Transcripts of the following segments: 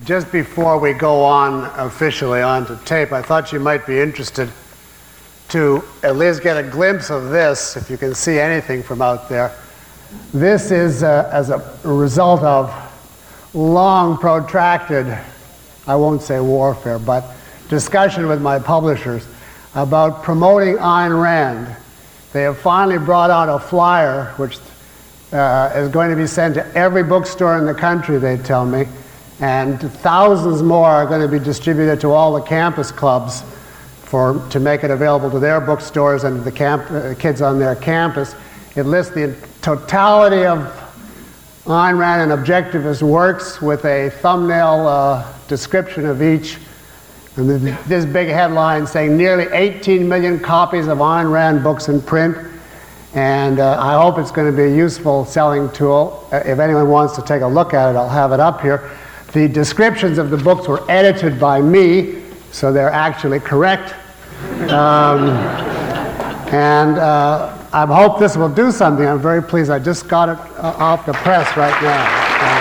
Just before we go on officially onto tape, I thought you might be interested to at least get a glimpse of this, if you can see anything from out there. This is as a result of long protracted, I won't say warfare, but discussion with my publishers about promoting Ayn Rand. They have finally brought out a flyer which is going to be sent to every bookstore in the country, they tell me, and thousands more are going to be distributed to all the campus clubs to make it available to their bookstores and to the kids on their campus. It lists the totality of Ayn Rand and objectivist works with a thumbnail description of each. And this big headline saying nearly 18 million copies of Ayn Rand books in print. And I hope it's going to be a useful selling tool. If anyone wants to take a look at it, I'll have it up here. The descriptions of the books were edited by me, so they're actually correct. I hope this will do something. I'm very pleased. I just got it off the press right now.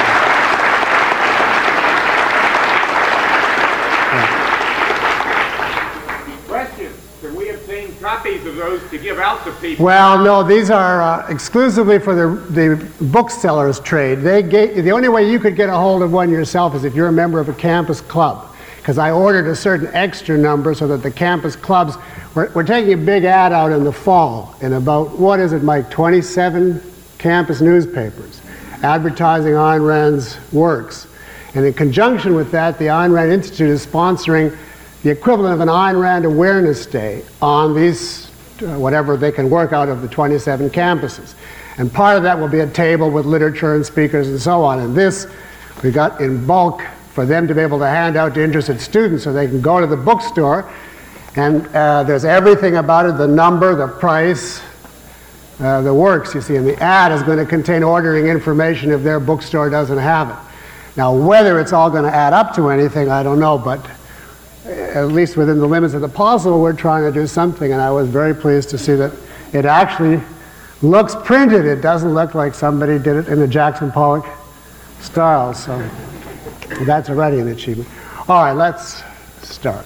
Question: can we obtain copies of those to give out to people? Well, no. These are exclusively for the booksellers trade. The only way you could get a hold of one yourself is if you're a member of a campus club. Because I ordered a certain extra number so that the campus clubs, we're taking a big ad out in the fall in about, what is it, Mike, 27 campus newspapers advertising Ayn Rand's works. And in conjunction with that, the Ayn Rand Institute is sponsoring the equivalent of an Ayn Rand Awareness Day on these, whatever they can work out of the 27 campuses. And part of that will be a table with literature and speakers and so on. And this we got in bulk for them to be able to hand out to interested students so they can go to the bookstore, and there's everything about it, the number, the price, the works, you see, and the ad is going to contain ordering information if their bookstore doesn't have it. Now, whether it's all going to add up to anything, I don't know, but at least within the limits of the possible, we're trying to do something, and I was very pleased to see that it actually looks printed. It doesn't look like somebody did it in the Jackson Pollock style, so that's already an achievement. All right, let's start.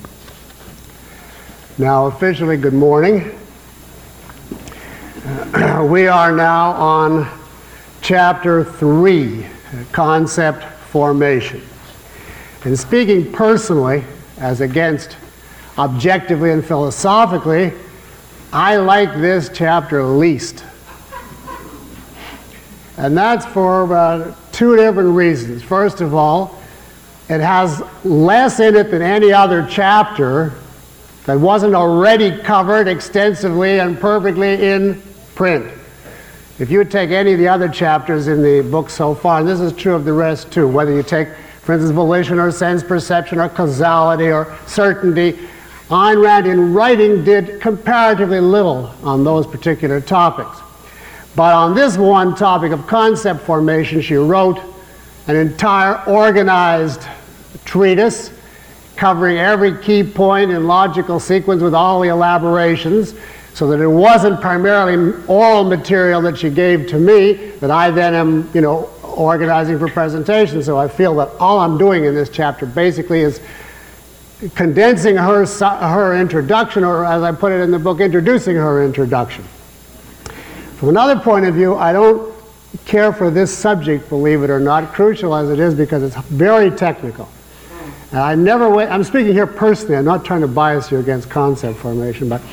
Now, officially, good morning. We are now on Chapter 3, Concept Formation. And speaking personally, as against objectively and philosophically, I like this chapter least. And that's for two different reasons. First of all, it has less in it than any other chapter that wasn't already covered extensively and perfectly in print. If you would take any of the other chapters in the book so far, and this is true of the rest too, whether you take, for instance, volition or sense perception or causality or certainty, Ayn Rand in writing did comparatively little on those particular topics. But on this one topic of concept formation, she wrote an entire organized treatise covering every key point in logical sequence with all the elaborations, so that it wasn't primarily oral material that she gave to me that I then am, organizing for presentation. So I feel that all I'm doing in this chapter basically is condensing her introduction, or as I put it in the book, introducing her introduction. From another point of view, I don't care for this subject, believe it or not, crucial as it is, because it's very technical. And I'm speaking here personally, I'm not trying to bias you against concept formation, but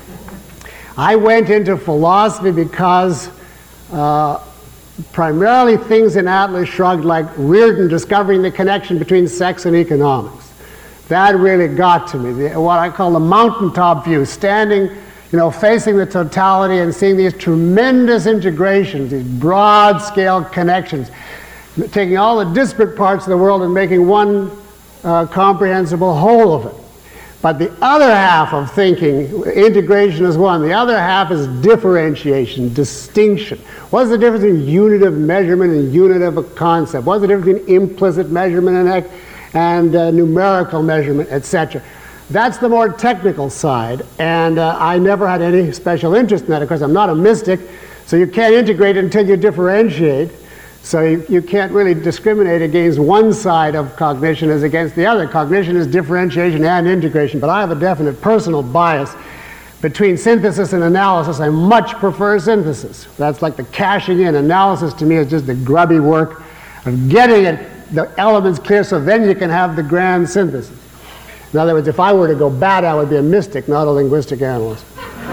I went into philosophy because primarily things in Atlas Shrugged, like Reardon discovering the connection between sex and economics. That really got to me, what I call the mountaintop view, standing facing the totality and seeing these tremendous integrations, these broad-scale connections, taking all the disparate parts of the world and making one comprehensible whole of it. But the other half of thinking, integration is one. The other half is differentiation, distinction. What's the difference in unit of measurement and unit of a concept? What's the difference between implicit measurement and numerical measurement, etc.? That's the more technical side, and I never had any special interest in that. Of course, I'm not a mystic, so you can't integrate until you differentiate. So you can't really discriminate against one side of cognition as against the other. Cognition is differentiation and integration, but I have a definite personal bias between synthesis and analysis. I much prefer synthesis. That's like the cashing in. Analysis to me is just the grubby work of getting the elements clear so then you can have the grand synthesis. In other words, if I were to go bad, I would be a mystic, not a linguistic analyst.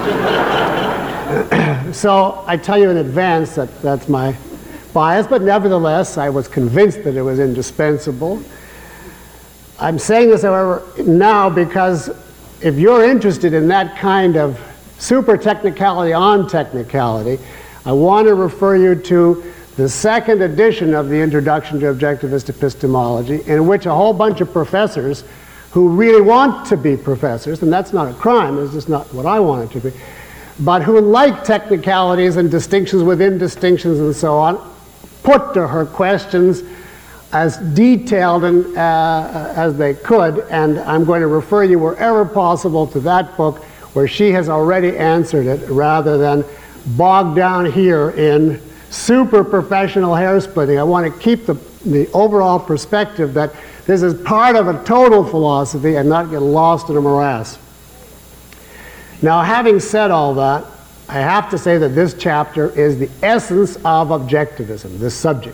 So I tell you in advance that that's my bias, but nevertheless, I was convinced that it was indispensable. I'm saying this, however, now because if you're interested in that kind of super technicality on technicality, I want to refer you to the second edition of the Introduction to Objectivist Epistemology, in which a whole bunch of professors who really want to be professors, and that's not a crime, it's just not what I want it to be, but who like technicalities and distinctions within distinctions and so on, put to her questions as detailed and, as they could, and I'm going to refer you wherever possible to that book where she has already answered it, rather than bogged down here in super professional hair splitting. I want to keep the overall perspective that this is part of a total philosophy and not get lost in a morass. Now, having said all that, I have to say that this chapter is the essence of objectivism, this subject.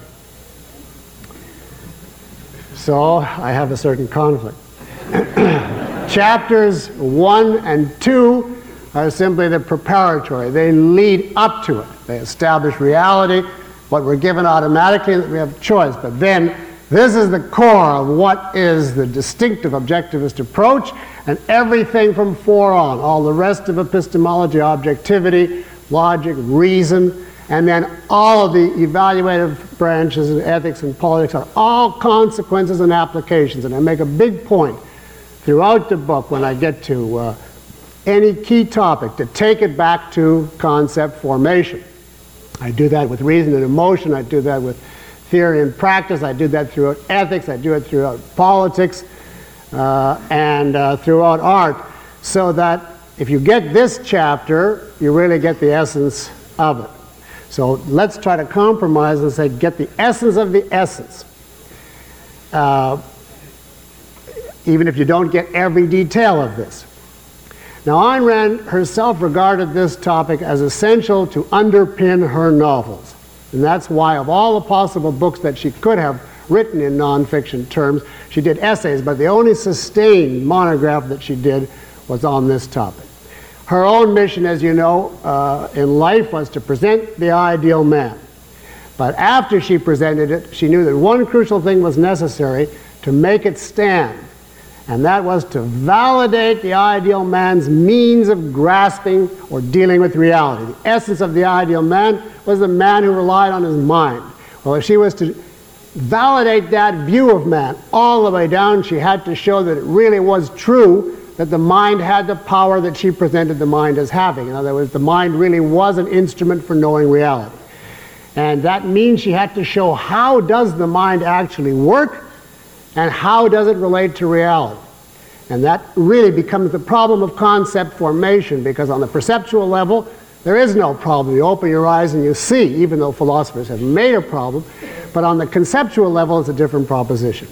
So I have a certain conflict. Chapters 1 and 2 are simply the preparatory. They lead up to it. They establish reality, what we're given automatically, and that we have choice. But then, this is the core of what is the distinctive objectivist approach, and everything from 4 on, all the rest of epistemology, objectivity, logic, reason, and then all of the evaluative branches of ethics and politics are all consequences and applications. And I make a big point throughout the book when I get to any key topic to take it back to concept formation. I do that with reason and emotion. I do that with theory and practice. I do that throughout ethics. I do it throughout politics and throughout art, so that if you get this chapter, you really get the essence of it. So let's try to compromise and say, get the essence of the essence. Even if you don't get every detail of this. Now, Ayn Rand herself regarded this topic as essential to underpin her novels. And that's why, of all the possible books that she could have written in nonfiction terms, she did essays, but the only sustained monograph that she did was on this topic. Her own mission, as you know, in life was to present the ideal man. But after she presented it, she knew that one crucial thing was necessary to make it stand. And that was to validate the ideal man's means of grasping or dealing with reality. The essence of the ideal man was the man who relied on his mind. Well, if she was to validate that view of man all the way down, she had to show that it really was true that the mind had the power that she presented the mind as having. In other words, the mind really was an instrument for knowing reality. And that means she had to show how does the mind actually work and how does it relate to reality. And that really becomes the problem of concept formation, because on the perceptual level, there is no problem. You open your eyes and you see, even though philosophers have made a problem. But on the conceptual level, it's a different proposition.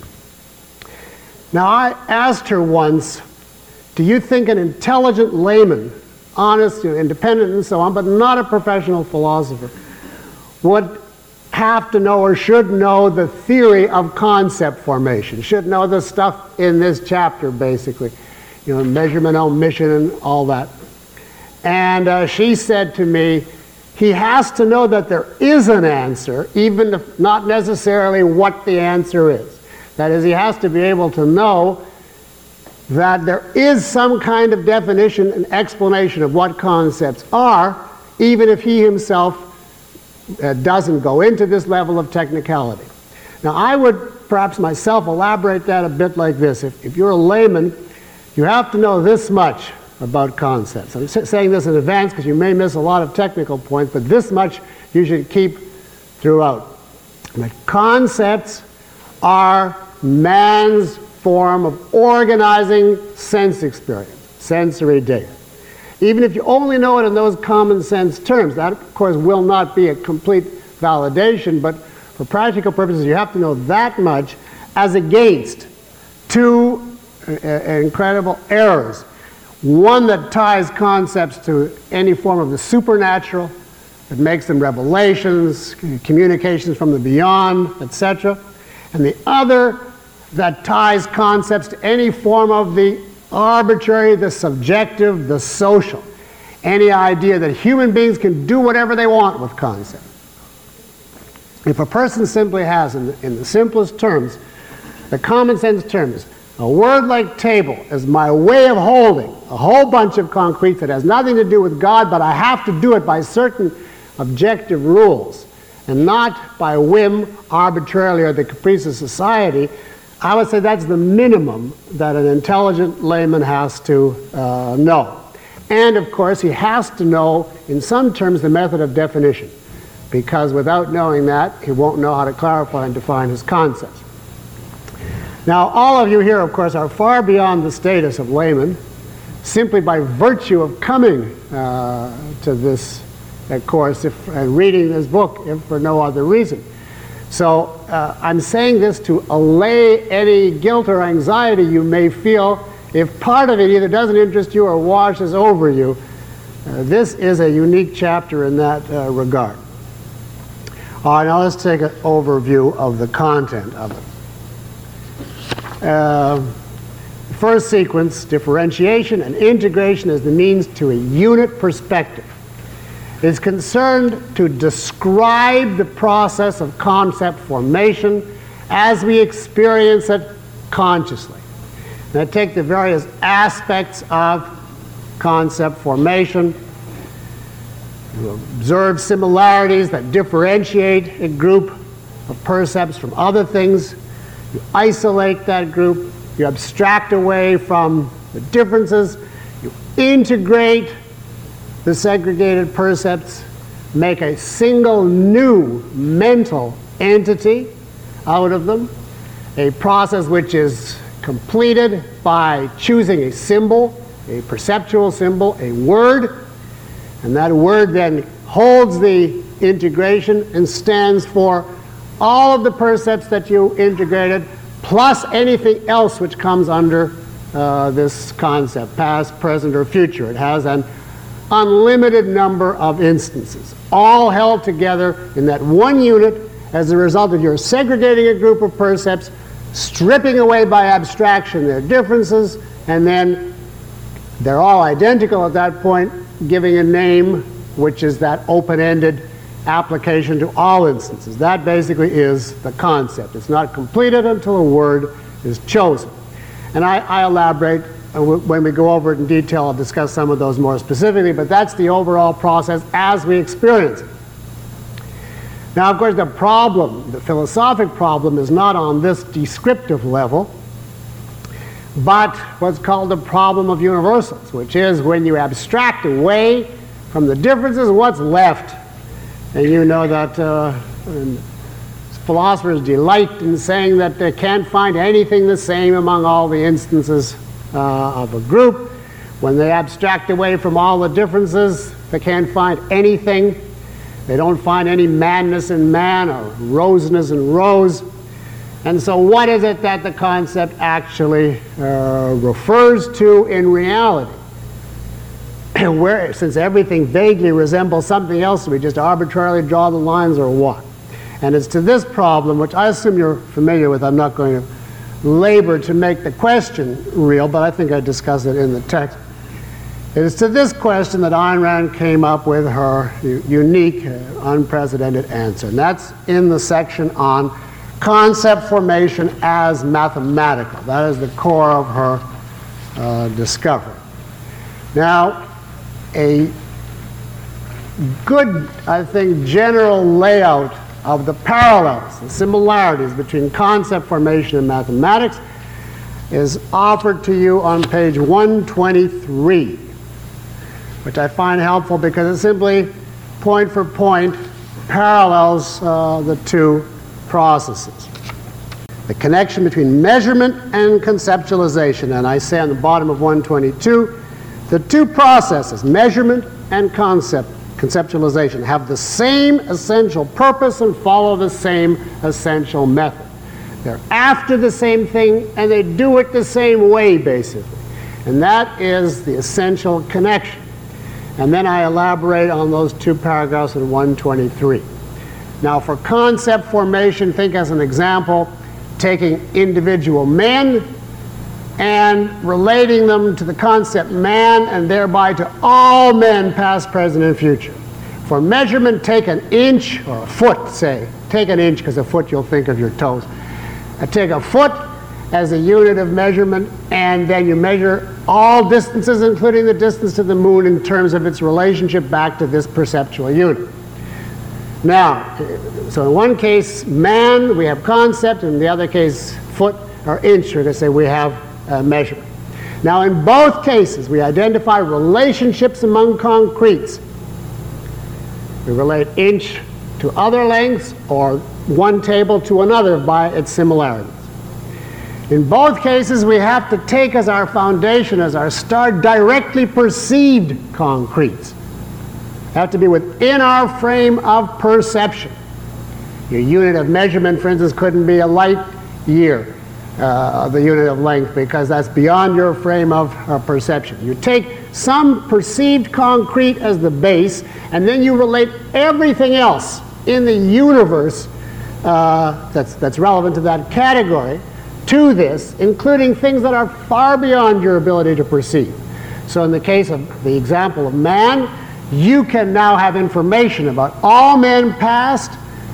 Now, I asked her once, do you think an intelligent layman, honest, independent and so on, but not a professional philosopher, would have to know or should know the theory of concept formation, should know the stuff in this chapter, basically, measurement, omission, and all that? And she said to me, he has to know that there is an answer, even if not necessarily what the answer is. That is, he has to be able to know that there is some kind of definition and explanation of what concepts are, even if he himself doesn't go into this level of technicality. Now, I would perhaps myself elaborate that a bit like this. If you're a layman, you have to know this much about concepts. I'm saying this in advance because you may miss a lot of technical points, but this much you should keep throughout. The concepts are man's form of organizing sense experience, sensory data. Even if you only know it in those common sense terms, that of course will not be a complete validation, but for practical purposes, you have to know that much as against two incredible errors. One that ties concepts to any form of the supernatural, that makes them revelations, communications from the beyond, etc. And the other that ties concepts to any form of the arbitrary, the subjective, the social. Any idea that human beings can do whatever they want with concepts. If a person simply has, in the simplest terms, the common sense terms, a word like table is my way of holding a whole bunch of concrete that has nothing to do with God, but I have to do it by certain objective rules and not by whim, arbitrarily, or the caprice of society, I would say that's the minimum that an intelligent layman has to know. And of course, he has to know, in some terms, the method of definition, because without knowing that, he won't know how to clarify and define his concepts. Now, all of you here, of course, are far beyond the status of laymen, simply by virtue of coming to this course and reading this book, if for no other reason. So I'm saying this to allay any guilt or anxiety you may feel if part of it either doesn't interest you or washes over you. This is a unique chapter in that regard. All right, now let's take an overview of the content of it. First sequence, differentiation and integration as the means to a unit perspective, is concerned to describe the process of concept formation as we experience it consciously. And I take the various aspects of concept formation, you observe similarities that differentiate a group of percepts from other things, you isolate that group, you abstract away from the differences, you integrate the segregated percepts, make a single new mental entity out of them, a process which is completed by choosing a symbol, a perceptual symbol, a word, and that word then holds the integration and stands for all of the percepts that you integrated, plus anything else which comes under this concept, past, present, or future. It has an unlimited number of instances, all held together in that one unit as a result of your segregating a group of percepts, stripping away by abstraction their differences, and then they're all identical at that point, giving a name which is that open-ended application to all instances. That basically is the concept. It's not completed until a word is chosen. And I elaborate when we go over it in detail. I'll discuss some of those more specifically, but that's the overall process as we experience it. Now, of course, the problem, the philosophic problem, is not on this descriptive level, but what's called the problem of universals, which is when you abstract away from the differences, what's left. And you know that philosophers delight in saying that they can't find anything the same among all the instances of a group. When they abstract away from all the differences, they can't find anything. They don't find any madness in man or roseness in rose. And so what is it that the concept actually refers to in reality? Where, since everything vaguely resembles something else, we just arbitrarily draw the lines, or what? And it's to this problem, which I assume you're familiar with. I'm not going to labor to make the question real, but I think I discussed it in the text. It is to this question that Ayn Rand came up with her unique, unprecedented answer. And that's in the section on concept formation as mathematical. That is the core of her discovery. Now, a good, I think, general layout of the parallels, the similarities between concept formation and mathematics is offered to you on page 123, which I find helpful because it simply, point for point, parallels the two processes. The connection between measurement and conceptualization, and I say on the bottom of 122, the two processes, measurement and conceptualization, conceptualization, have the same essential purpose and follow the same essential method. They're after the same thing, and they do it the same way, basically. And that is the essential connection. And then I elaborate on those 2 paragraphs in 123. Now, for concept formation, think as an example, taking individual men and relating them to the concept man, and thereby to all men, past, present, and future. For measurement, take an inch, or a foot, say. Take an inch, because a foot you'll think of your toes. Take a foot as a unit of measurement, and then you measure all distances, including the distance to the moon, in terms of its relationship back to this perceptual unit. Now, so in one case, man, we have concept, in the other case, foot or inch, we're going to say we have measurement. Now, in both cases, we identify relationships among concretes. We relate inch to other lengths or one table to another by its similarities. In both cases, we have to take as our foundation, as our start, directly perceived concretes. They have to be within our frame of perception. Your unit of measurement, for instance, couldn't be a light year, the unit of length, because that's beyond your frame of perception. You take some perceived concrete as the base, and then you relate everything else in the universe that's relevant to that category to this, including things that are far beyond your ability to perceive. So in the case of the example of man, you can now have information about all men past,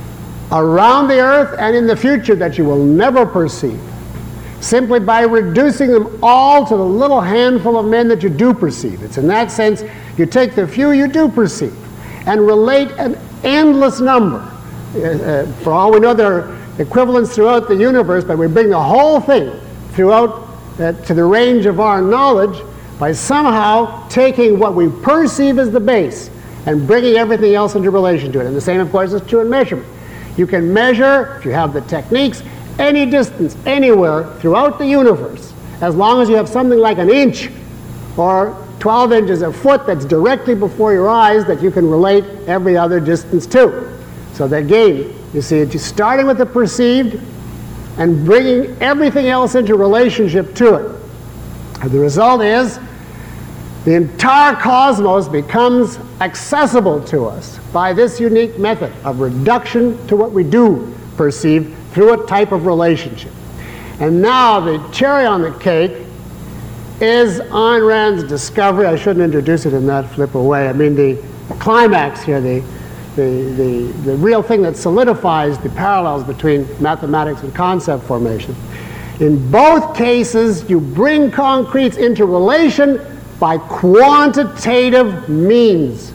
around the earth, and in the future that you will never perceive, simply by reducing them all to the little handful of men that you do perceive. It's in that sense, you take the few you do perceive and relate an endless number. For all we know, there are equivalents throughout the universe, but we bring the whole thing throughout to the range of our knowledge by somehow taking what we perceive as the base and bringing everything else into relation to it. And the same, of course, is true in measurement. You can measure, if you have the techniques, any distance, anywhere throughout the universe, as long as you have something like an inch or 12 inches, a foot that's directly before your eyes that you can relate every other distance to. So that again, you see, it's starting with the perceived and bringing everything else into relationship to it. And the result is the entire cosmos becomes accessible to us by this unique method of reduction to what we do perceive through a type of relationship. And now the cherry on the cake is Ayn Rand's discovery. I shouldn't introduce it in that flipper way. I mean the climax here, the real thing that solidifies the parallels between mathematics and concept formation. In both cases, you bring concretes into relation by quantitative means.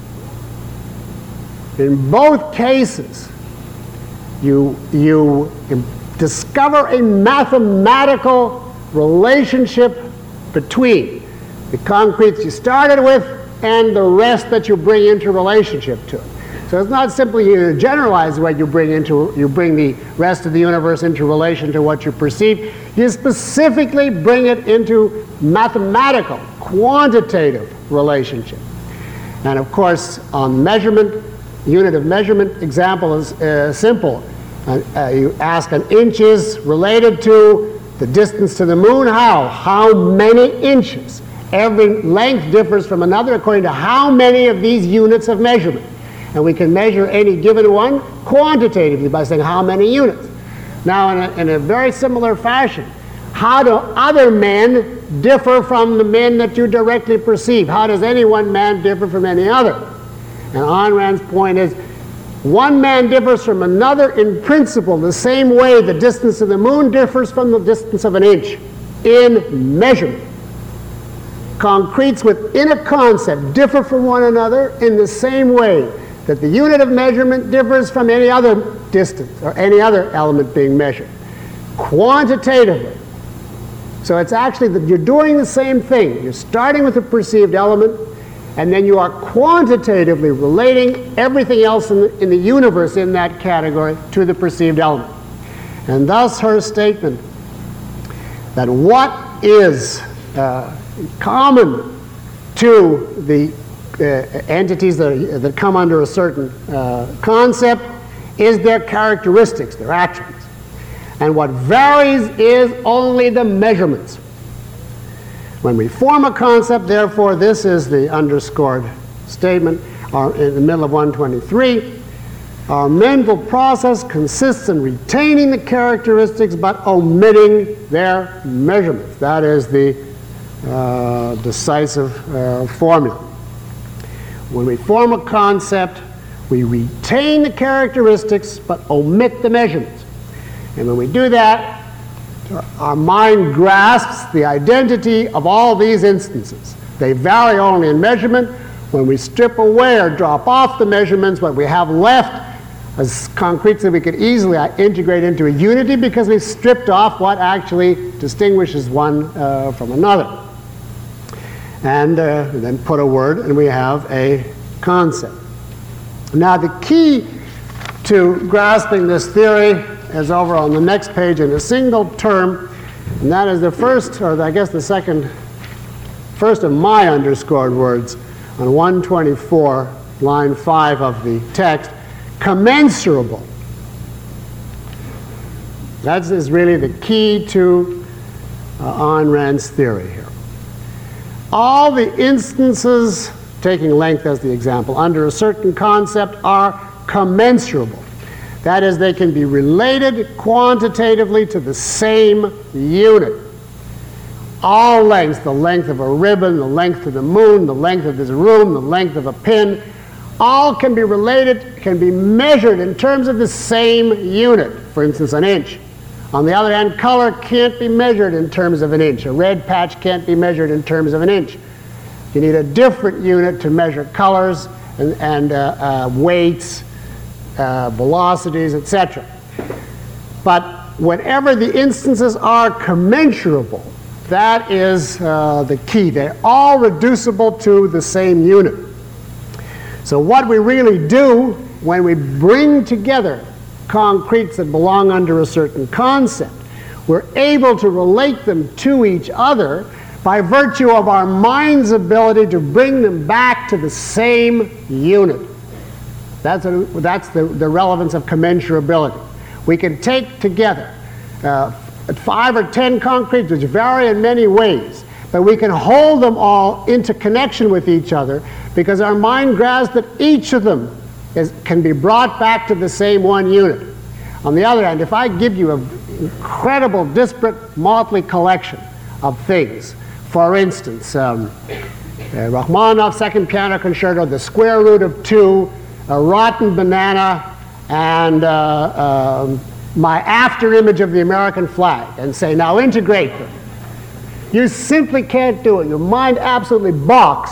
In both cases, you discover a mathematical relationship between the concretes you started with and the rest that you bring into relationship to it. So it's not simply you generalize what you bring the rest of the universe into relation to what you perceive. You specifically bring it into mathematical, quantitative relationship. And of course, on measurement, unit of measurement example is simple. You ask an inch is related to the distance to the moon. How many inches? Every length differs from another according to how many of these units of measurement. And we can measure any given one quantitatively by saying how many units. Now, in a very similar fashion, how do other men differ from the men that you directly perceive? How does any one man differ from any other? And Ayn Rand's point is, one man differs from another in principle the same way the distance of the moon differs from the distance of an inch in measurement. Concretes within a concept differ from one another in the same way that the unit of measurement differs from any other distance or any other element being measured, quantitatively. So it's actually that you're doing the same thing. You're starting with a perceived element, and then you are quantitatively relating everything else in the universe in that category to the perceived element. And thus her statement that what is common to the entities that come under a certain concept is their characteristics, their attributes. And what varies is only the measurements. When we form a concept, therefore, this is the underscored statement in the middle of 123. Our mental process consists in retaining the characteristics but omitting their measurements. That is the decisive formula. When we form a concept, we retain the characteristics but omit the measurements. And when we do that, our mind grasps the identity of all these instances. They vary only in measurement. When we strip away or drop off the measurements, what we have left is concretes that we could easily integrate into a unity because we've stripped off what actually distinguishes one from another. And then put a word, and we have a concept. Now, the key to grasping this theory is over on the next page in a single term, and that is the first, or I guess the first of my underscored words on 124, line 5 of the text, commensurable. That is really the key to Ayn Rand's theory here. All the instances, taking length as the example, under a certain concept are commensurable. That is, they can be related quantitatively to the same unit. All lengths, the length of a ribbon, the length of the moon, the length of this room, the length of a pin, all can be related, can be measured in terms of the same unit, for instance, an inch. On the other hand, color can't be measured in terms of an inch. A red patch can't be measured in terms of an inch. You need a different unit to measure colors and weights, velocities, etc. But whenever the instances are commensurable, that is the key. They're all reducible to the same unit. So what we really do when we bring together concretes that belong under a certain concept, we're able to relate them to each other by virtue of our mind's ability to bring them back to the same unit. That's the relevance of commensurability. We can take together 5 or 10 concretes which vary in many ways, but we can hold them all into connection with each other because our mind grasps that each of them can be brought back to the same one unit. On the other hand, if I give you an incredible, disparate, motley collection of things, for instance, Rachmaninoff's Second Piano Concerto, the square root of 2, a rotten banana, and my after image of the American flag, and say, now integrate them. You simply can't do it. Your mind absolutely balks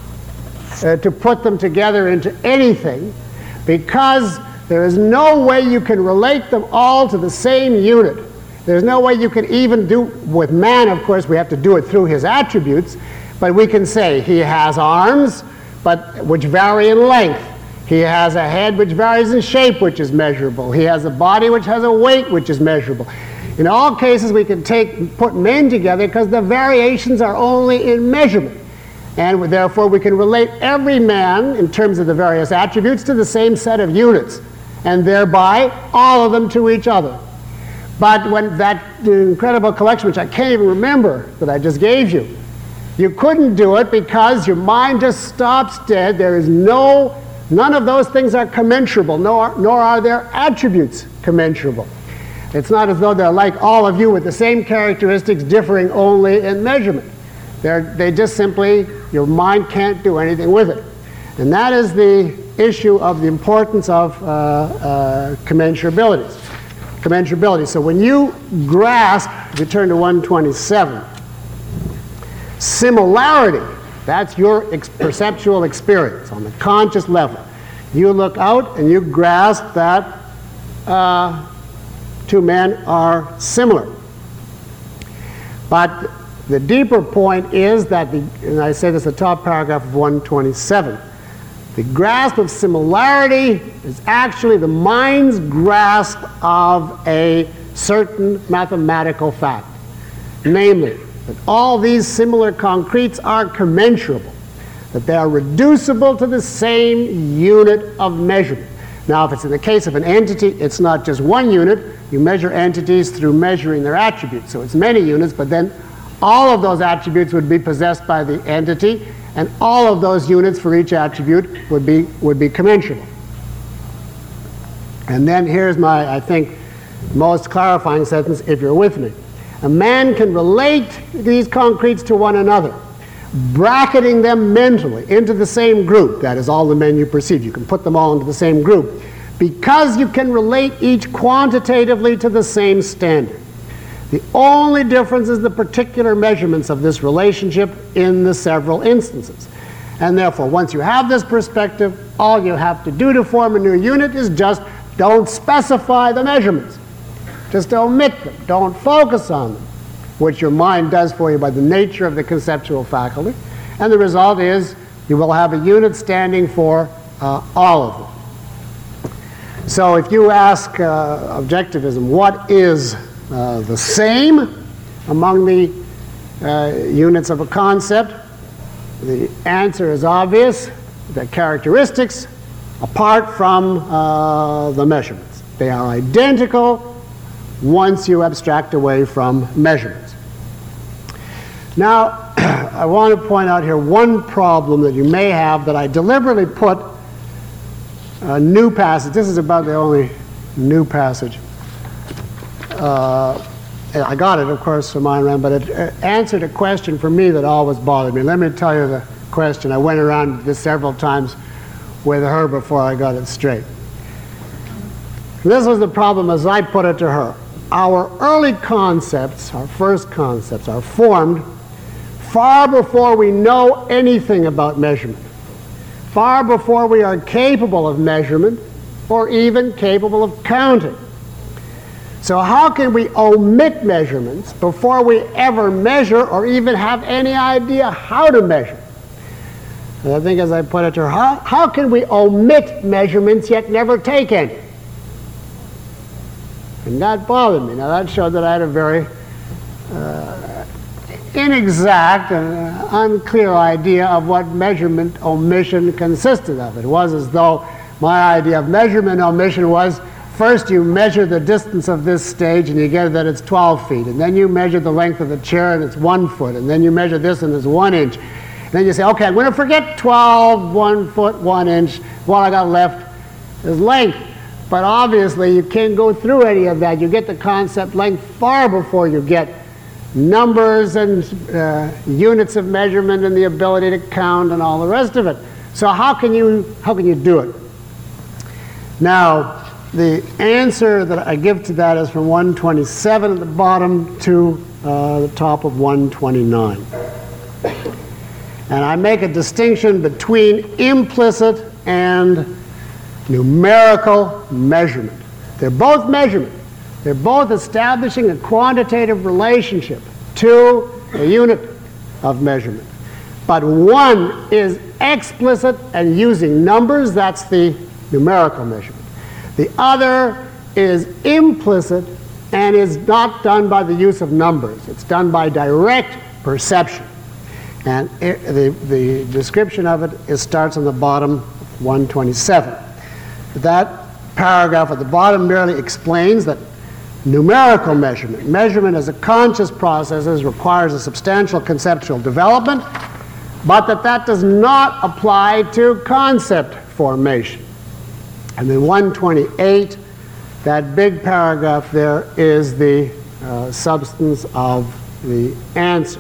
to put them together into anything because there is no way you can relate them all to the same unit. There's no way you can even do, with man, of course, we have to do it through his attributes, but we can say he has arms, which vary in length. He has a head which varies in shape, which is measurable. He has a body which has a weight, which is measurable. In all cases, we can put men together because the variations are only in measurement. And therefore, we can relate every man, in terms of the various attributes, to the same set of units, and thereby all of them to each other. But when that incredible collection, which I can't even remember, that I just gave you, you couldn't do it because your mind just stops dead. There is none of those things are commensurable, nor are their attributes commensurable. It's not as though they're like all of you with the same characteristics differing only in measurement. They just simply, your mind can't do anything with it. And that is the issue of the importance of commensurability. So when you grasp, if you turn to 127, similarity, that's your perceptual experience on the conscious level. You look out and you grasp that two men are similar. But the deeper point is that, and I say this at the top paragraph of 127, the grasp of similarity is actually the mind's grasp of a certain mathematical fact. Namely, that all these similar concretes are commensurable. that they are reducible to the same unit of measurement. Now, if it's in the case of an entity, it's not just one unit. You measure entities through measuring their attributes. So it's many units, but then all of those attributes would be possessed by the entity, and all of those units for each attribute would be commensurable. And then here's my, I think, most clarifying sentence, if you're with me. A man can relate these concretes to one another, bracketing them mentally into the same group. That is, all the men you perceive. You can put them all into the same group, because you can relate each quantitatively to the same standard. The only difference is the particular measurements of this relationship in the several instances. And therefore, once you have this perspective, all you have to do to form a new unit is just don't specify the measurements. Just omit them. Don't focus on them, which your mind does for you by the nature of the conceptual faculty. And the result is you will have a unit standing for all of them. So if you ask objectivism, what is the same among the units of a concept, the answer is obvious: the characteristics apart from the measurements. They are identical once you abstract away from measurements. Now, I want to point out here one problem that you may have, that I deliberately put a new passage. This is about the only new passage. I got it, of course, from Ayn Rand, but it answered a question for me that always bothered me. Let me tell you the question. I went around this several times with her before I got it straight. This was the problem as I put it to her. Our early concepts, our first concepts, are formed far before we know anything about measurement, far before we are capable of measurement or even capable of counting. So how can we omit measurements before we ever measure or even have any idea how to measure? And I think, as I put it to her, how can we omit measurements yet never take any? And that bothered me. Now, that showed that I had a very inexact and unclear idea of what measurement omission consisted of. It was as though my idea of measurement omission was, first you measure the distance of this stage and you get that it's 12 feet. And then you measure the length of the chair and it's 1 foot. And then you measure this and it's 1 inch. And then you say, okay, I'm going to forget 12, 1 foot, 1 inch. What I got left is length. But obviously you can't go through any of that. You get the concept length far before you get numbers and units of measurement and the ability to count and all the rest of it. So how can you do it? Now, the answer that I give to that is from 127 at the bottom to the top of 129. And I make a distinction between implicit and numerical measurement. They're both measurement. They're both establishing a quantitative relationship to a unit of measurement. But one is explicit and using numbers, that's the numerical measurement. The other is implicit and is not done by the use of numbers. It's done by direct perception. And the description of it starts on the bottom, 127. That paragraph at the bottom merely explains that numerical measurement as a conscious process requires a substantial conceptual development, but that does not apply to concept formation. And then 128, that big paragraph there, is the substance of the answer.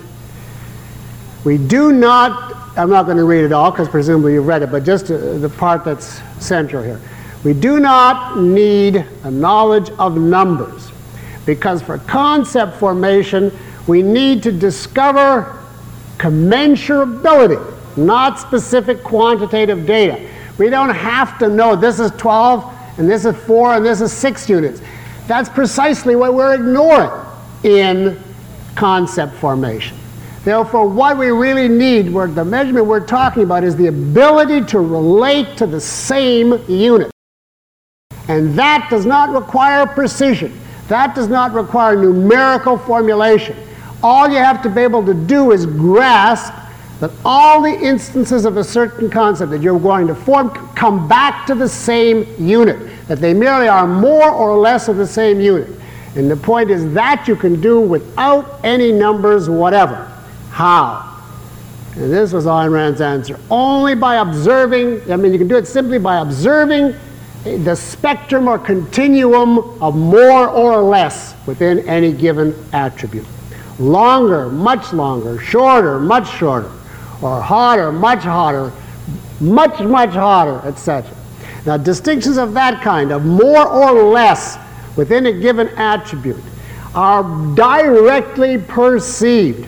We do not, I'm not going to read it all because presumably you've read it, but just the part that's central here. We do not need a knowledge of numbers, because for concept formation we need to discover commensurability, not specific quantitative data. We don't have to know this is 12 and this is 4 and this is 6 units. That's precisely what we're ignoring in concept formation. Therefore, what we really need, the measurement we're talking about, is the ability to relate to the same unit. And that does not require precision. That does not require numerical formulation. All you have to be able to do is grasp that all the instances of a certain concept that you're going to form come back to the same unit, that they merely are more or less of the same unit. And the point is that you can do without any numbers whatever. How? And this was Ayn Rand's answer. Only by observing, you can do it simply by observing the spectrum or continuum of more or less within any given attribute. Longer, much longer, shorter, much shorter, or hotter, much hotter, much, much hotter, etc. Now, distinctions of that kind, of more or less within a given attribute, are directly perceived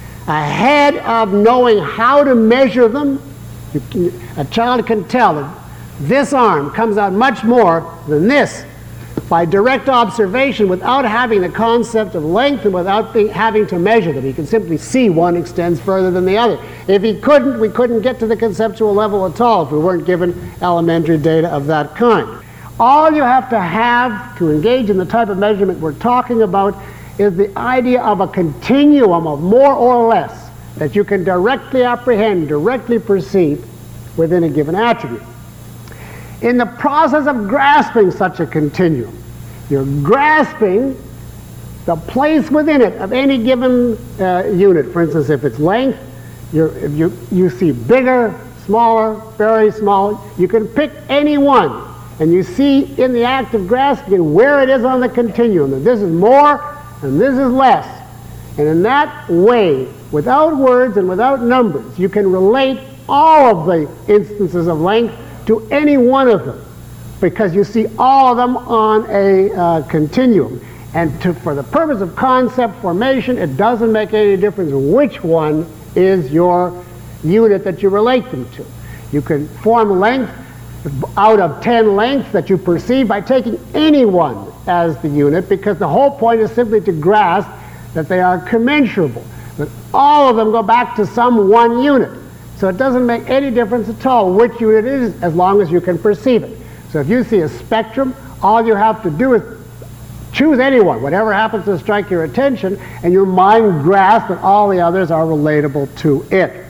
ahead of knowing how to measure them. A child can tell that this arm comes out much more than this by direct observation without having the concept of length and without having to measure them. He can simply see one extends further than the other. If he couldn't, we couldn't get to the conceptual level at all if we weren't given elementary data of that kind. All you have to engage in the type of measurement we're talking about is the idea of a continuum of more or less that you can directly apprehend, directly perceive within a given attribute. In the process of grasping such a continuum, you're grasping the place within it of any given unit. For instance, if it's length, you see bigger, smaller, very small. You can pick any one, and you see in the act of grasping where it is on the continuum, that this is more and this is less. And in that way, without words and without numbers, you can relate all of the instances of length to any one of them, because you see all of them on a continuum. And for the purpose of concept formation, it doesn't make any difference which one is your unit that you relate them to. You can form length out of 10 lengths that you perceive by taking any one as the unit, because the whole point is simply to grasp that they are commensurable, that all of them go back to some one unit. So it doesn't make any difference at all which unit it is, as long as you can perceive it. So if you see a spectrum, all you have to do is choose any one, whatever happens to strike your attention, and your mind grasps that all the others are relatable to it.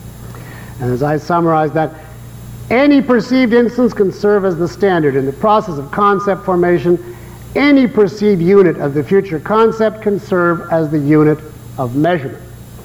And as I summarize that, any perceived instance can serve as the standard. In the process of concept formation, any perceived unit of the future concept can serve as the unit of measurement.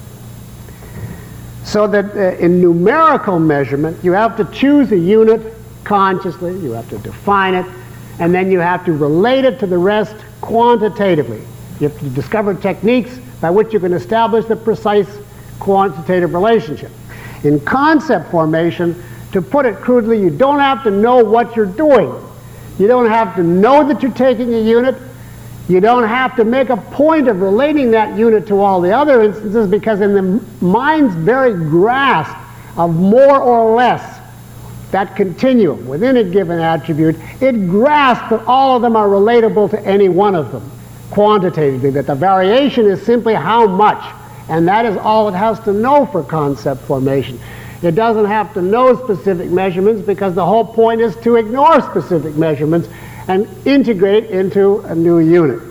So that in numerical measurement, you have to choose a unit consciously, you have to define it, and then you have to relate it to the rest quantitatively. You have to discover techniques by which you can establish the precise quantitative relationship. In concept formation, to put it crudely, you don't have to know what you're doing. You don't have to know that you're taking a unit. You don't have to make a point of relating that unit to all the other instances, because in the mind's very grasp of more or less, that continuum within a given attribute, it grasps that all of them are relatable to any one of them quantitatively, that the variation is simply how much, and that is all it has to know for concept formation. It doesn't have to know specific measurements, because the whole point is to ignore specific measurements and integrate into a new unit.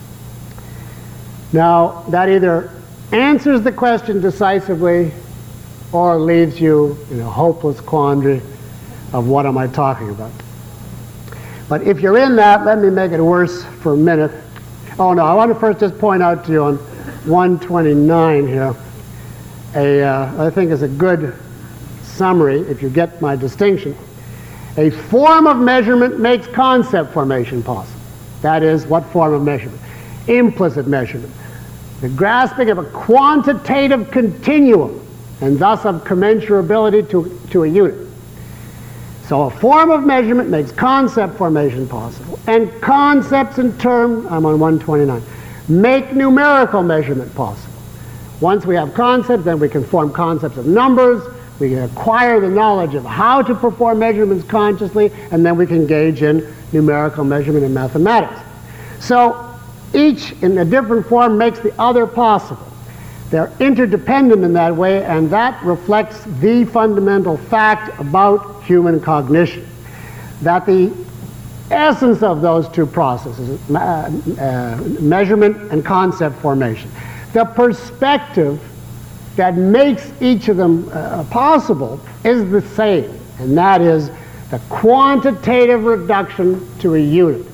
Now, that either answers the question decisively or leaves you in a hopeless quandary of what am I talking about. But if you're in that, let me make it worse for a minute. Oh no, I want to first just point out to you on 129 here, I think is a good summary, if you get my distinction. A form of measurement makes concept formation possible. That is, what form of measurement? Implicit measurement. The grasping of a quantitative continuum, and thus of commensurability to a unit. So a form of measurement makes concept formation possible. And concepts in turn, I'm on 129, make numerical measurement possible. Once we have concepts, then we can form concepts of numbers. We can acquire the knowledge of how to perform measurements consciously, and then we can engage in numerical measurement in mathematics. So each in a different form makes the other possible. They're interdependent in that way, and that reflects the fundamental fact about human cognition, that the essence of those two processes, measurement and concept formation, the perspective that makes each of them possible is the same, and that is the quantitative reduction to a unit.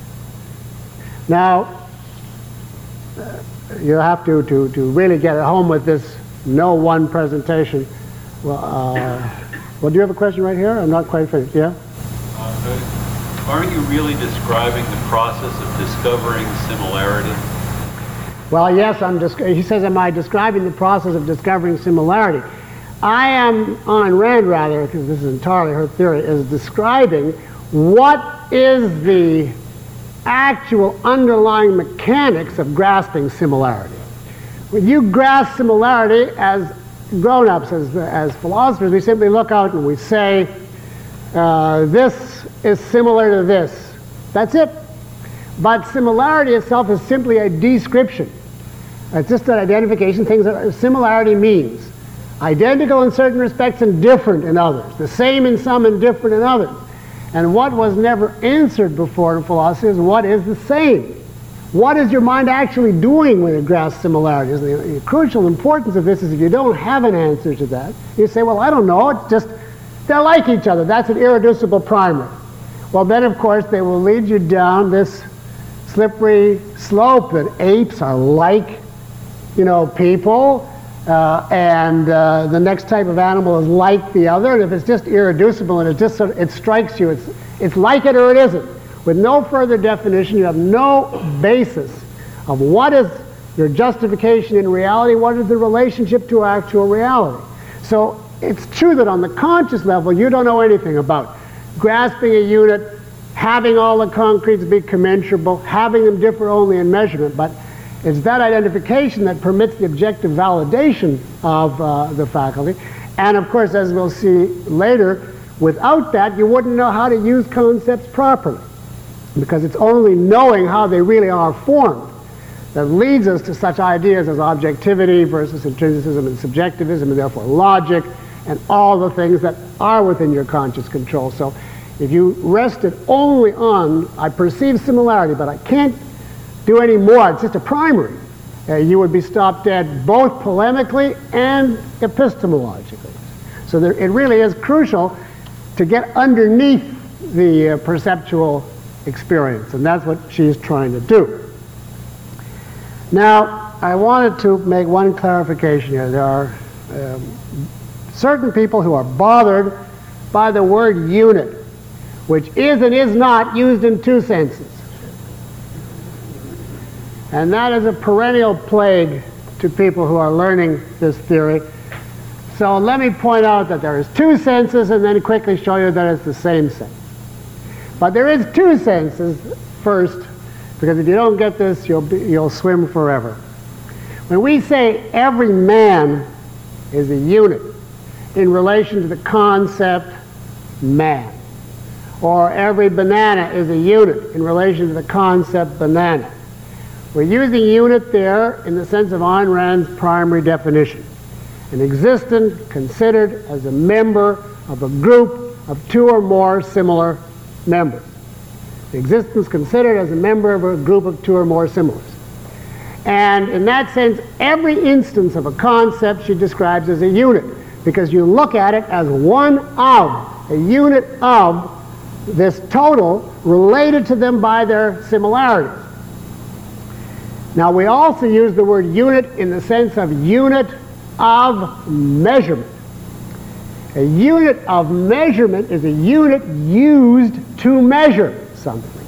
Now, you have to really get at home with this no one presentation. Well, do you have a question right here? I'm not quite finished. Yeah? Aren't you really describing the process of discovering similarity? Well, yes, he says, am I describing the process of discovering similarity? I am, Ayn Rand rather, because this is entirely her theory, is describing what is the actual underlying mechanics of grasping similarity. When you grasp similarity as grown-ups, as philosophers, we simply look out and we say, this is similar to this. That's it. But similarity itself is simply a description. It's just an identification, things that similarity means. Identical in certain respects and different in others. The same in some and different in others. And what was never answered before in philosophy is what is the same? What is your mind actually doing when it grasps similarities? The crucial importance of this is if you don't have an answer to that, you say, well, I don't know, it's just, they're like each other. That's an irreducible primary. Well, then, of course, they will lead you down this slippery slope that apes are like, people, and the next type of animal is like the other. And if it's just irreducible and it strikes you, it's like it or it isn't. With no further definition, you have no basis of what is your justification in reality, what is the relationship to actual reality. So it's true that on the conscious level, you don't know anything about grasping a unit, having all the concretes be commensurable, having them differ only in measurement, but it's that identification that permits the objective validation of the faculty. And of course, as we'll see later, without that, you wouldn't know how to use concepts properly, because it's only knowing how they really are formed that leads us to such ideas as objectivity versus intrinsicism and subjectivism, and therefore logic, and all the things that are within your conscious control. So if you rested only on, I perceive similarity, but I can't do any more, it's just a primary, you would be stopped dead both polemically and epistemologically. So it really is crucial to get underneath the perceptual experience, and that's what she's trying to do. Now, I wanted to make one clarification here. There are certain people who are bothered by the word unit, which is and is not used in two senses. And that is a perennial plague to people who are learning this theory. So let me point out that there is two senses and then quickly show you that it's the same sense. But there is two senses first, because if you don't get this, you'll swim forever. When we say every man is a unit in relation to the concept man, or every banana is a unit in relation to the concept banana, we're using unit there in the sense of Ayn Rand's primary definition. An existent considered as a member of a group of two or more similar members. The existence considered as a member of a group of two or more similars. And in that sense, every instance of a concept she describes as a unit, because you look at it as one of, a unit of this total related to them by their similarities. Now, we also use the word unit in the sense of unit of measurement. A unit of measurement is a unit used to measure something.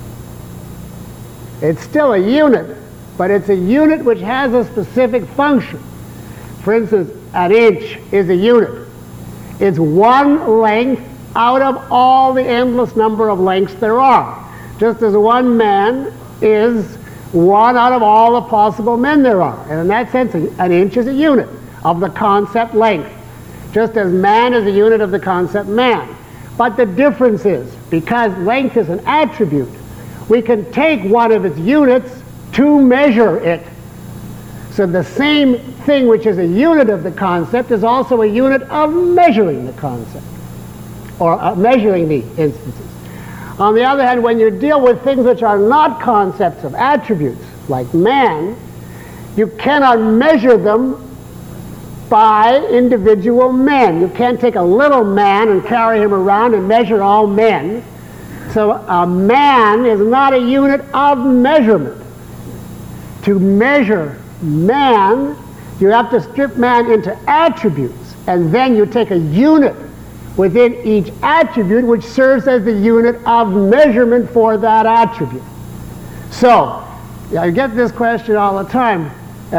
It's still a unit, but it's a unit which has a specific function. For instance, an inch is a unit. It's one length out of all the endless number of lengths there are. Just as one man is one out of all the possible men there are. And in that sense, an inch is a unit of the concept length, just as man is a unit of the concept man. But the difference is, because length is an attribute, we can take one of its units to measure it. So the same thing which is a unit of the concept is also a unit of measuring the concept, or measuring the instances. On the other hand, when you deal with things which are not concepts of attributes, like man, you cannot measure them by individual men. You can't take a little man and carry him around and measure all men. So a man is not a unit of measurement. To measure man, you have to strip man into attributes, and then you take a unit within each attribute which serves as the unit of measurement for that attribute. So, I get this question all the time.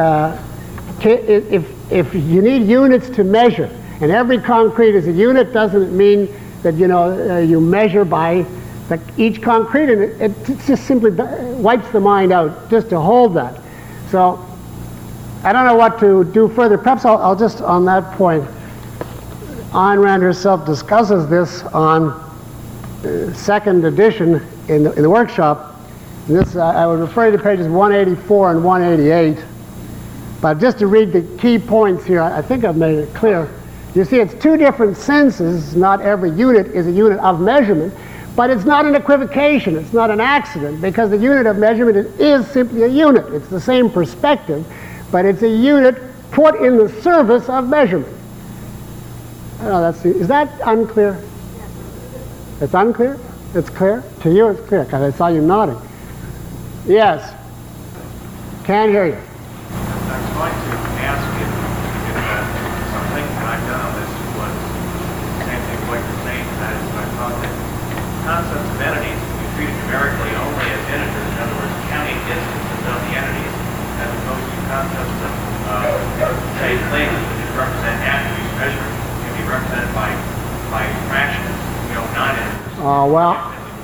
If you need units to measure, and every concrete is a unit, doesn't it mean that you measure by each concrete, and it just simply wipes the mind out just to hold that. So I don't know what to do further. Perhaps I'll just on that point. Ayn Rand herself discusses this on second edition in the workshop. And this I would refer you to pages 184 and 188. But just to read the key points here, I think I've made it clear. You see, it's two different senses. Not every unit is a unit of measurement, but it's not an equivocation. It's not an accident, because the unit of measurement is simply a unit. It's the same perspective, but it's a unit put in the service of measurement. I don't know, is that unclear? It's unclear? It's clear? To you it's clear, because I saw you nodding. Yes. Can't hear you. I was going to ask if some things that I've done on this was the same thing what you're saying, that is, I thought that concepts of entities can be treated numerically only as integers, in other words, counting instances of the entities, as opposed to concepts of, say, things that represent attributes measured can be represented by fractions, non-integers. Well,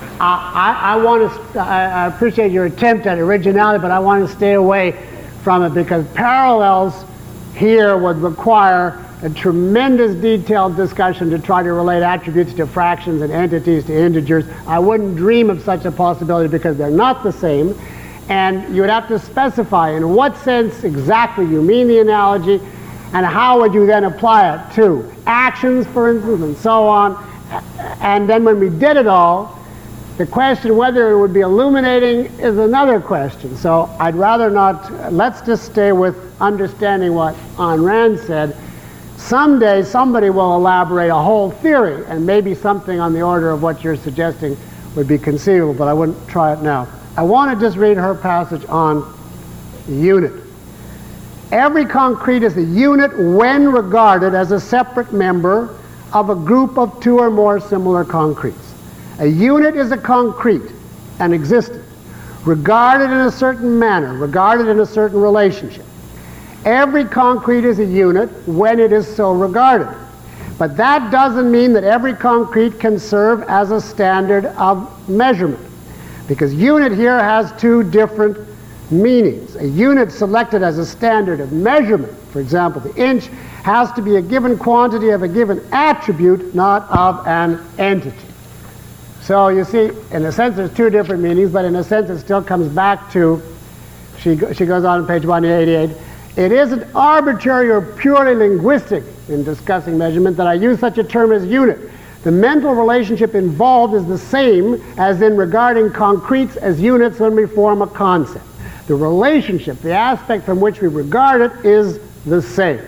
I appreciate your attempt at originality, but I want to stay away from it, because parallels here would require a tremendous detailed discussion to try to relate attributes to fractions and entities to integers. I wouldn't dream of such a possibility, because they're not the same, and you would have to specify in what sense exactly you mean the analogy, and how would you then apply it to actions, for instance, and so on. And then when we did it all, the question whether it would be illuminating is another question. So I'd rather not. Let's just stay with understanding what Ayn Rand said. Someday somebody will elaborate a whole theory, and maybe something on the order of what you're suggesting would be conceivable, but I wouldn't try it now. I want to just read her passage on unit. Every concrete is a unit when regarded as a separate member of a group of two or more similar concretes. A unit is a concrete, an existent, regarded in a certain manner, regarded in a certain relationship. Every concrete is a unit when it is so regarded. But that doesn't mean that every concrete can serve as a standard of measurement, because unit here has two different meanings. A unit selected as a standard of measurement, for example, the inch, has to be a given quantity of a given attribute, not of an entity. So you see, in a sense, there's two different meanings, but in a sense, it still comes back to, she goes on page 188, it isn't arbitrary or purely linguistic in discussing measurement that I use such a term as unit. The mental relationship involved is the same as in regarding concretes as units when we form a concept. The relationship, the aspect from which we regard it, is the same.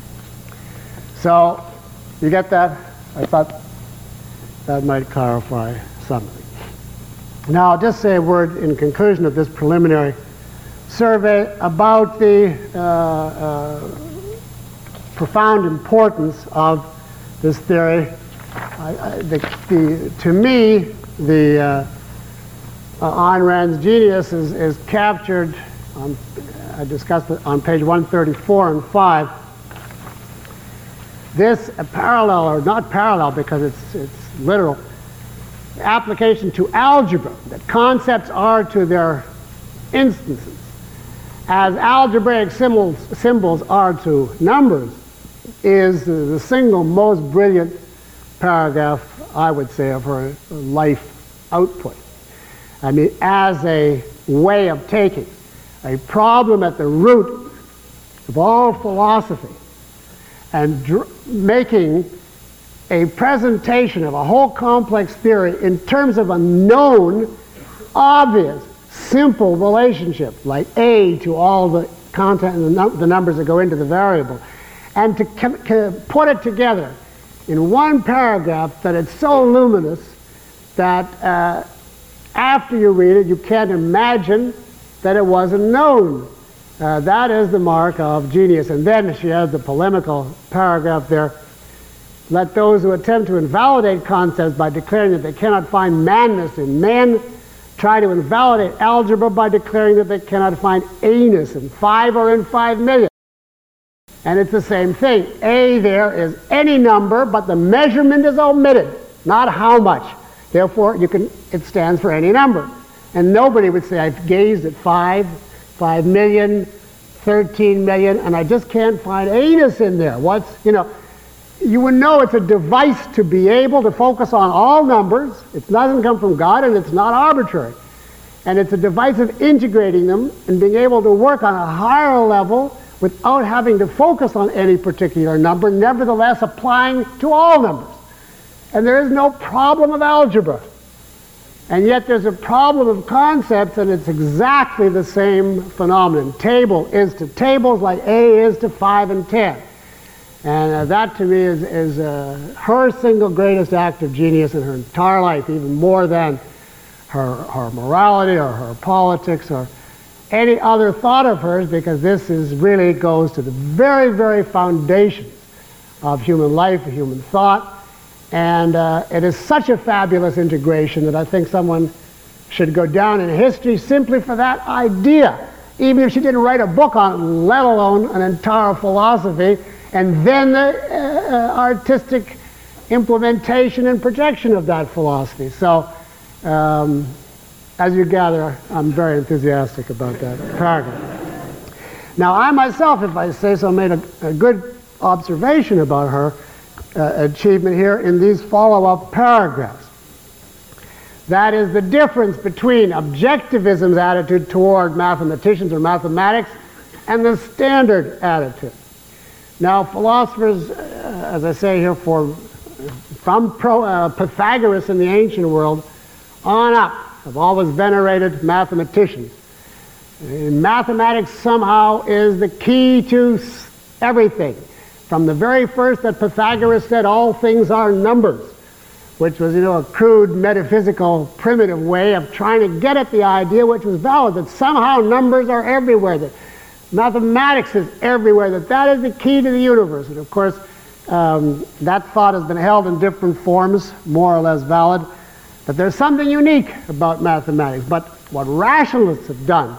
So, you get that? I thought that might clarify something. Now, I'll just say a word in conclusion of this preliminary survey about the profound importance of this theory. To me, Ayn Rand's genius is captured, I discussed it on page 134 and 5. This parallel, or not parallel because it's literal, application to algebra, that concepts are to their instances, as algebraic symbols are to numbers, is the single most brilliant paragraph, I would say, of her life output. I mean, as a way of taking a problem at the root of all philosophy and making a presentation of a whole complex theory in terms of a known, obvious, simple relationship, like A to all the content and the numbers that go into the variable, and to put it together in one paragraph that it's so luminous that after you read it, you can't imagine that it wasn't known. That is the mark of genius. And then she has the polemical paragraph there. Let those who attempt to invalidate concepts by declaring that they cannot find madness in men try to invalidate algebra by declaring that they cannot find anus in 5 or in 5 million. And it's the same thing. A there is any number, but the measurement is omitted, not how much. Therefore, it stands for any number. And nobody would say, I've gazed at 5 million, 13 million, and I just can't find anus in there. You would know it's a device to be able to focus on all numbers. It doesn't come from God, and it's not arbitrary. And it's a device of integrating them and being able to work on a higher level without having to focus on any particular number, nevertheless applying to all numbers. And there is no problem of algebra. And yet there's a problem of concepts, and it's exactly the same phenomenon. Table is to tables like A is to 5 and 10. And that to me is her single greatest act of genius in her entire life, even more than her morality or her politics or any other thought of hers, because this really goes to the very, very foundations of human life, of human thought. And it is such a fabulous integration that I think someone should go down in history simply for that idea, even if she didn't write a book on it, let alone an entire philosophy, and then the artistic implementation and projection of that philosophy. So, as you gather, I'm very enthusiastic about that paragraph. Now, I myself, if I say so, made a good observation about her achievement here in these follow-up paragraphs. That is the difference between objectivism's attitude toward mathematicians or mathematics and the standard attitude. Now, philosophers, as I say here, from Pythagoras in the ancient world on up, have always venerated mathematicians. And mathematics somehow is the key to everything. From the very first that Pythagoras said all things are numbers, which was, a crude metaphysical primitive way of trying to get at the idea, which was valid, that somehow numbers are everywhere, that mathematics is everywhere, that is the key to the universe. And of course, that thought has been held in different forms, more or less valid, but there's something unique about mathematics. But what rationalists have done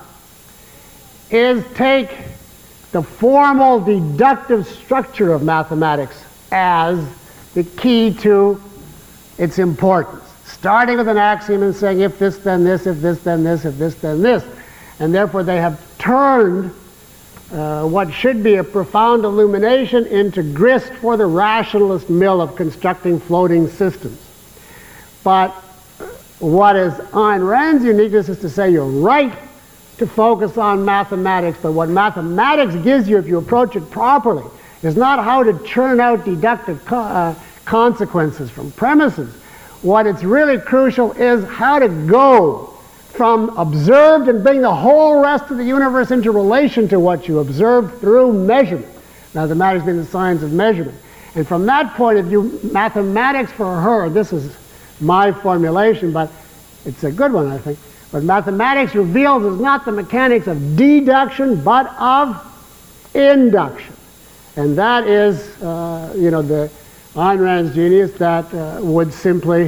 is take the formal deductive structure of mathematics as the key to its importance, starting with an axiom and saying if this then this, if this then this, if this then this. And therefore they have turned what should be a profound illumination into grist for the rationalist mill of constructing floating systems. But what is Ayn Rand's uniqueness is to say you're right to focus on mathematics, but what mathematics gives you if you approach it properly is not how to churn out deductive consequences from premises. What it's really crucial is how to go from observed and bring the whole rest of the universe into relation to what you observed through measurement. Mathematics being the science of measurement. And from that point of view, mathematics for her, this is my formulation, but it's a good one, I think. What mathematics reveals is not the mechanics of deduction, but of induction. And that is, the Ayn Rand's genius that would simply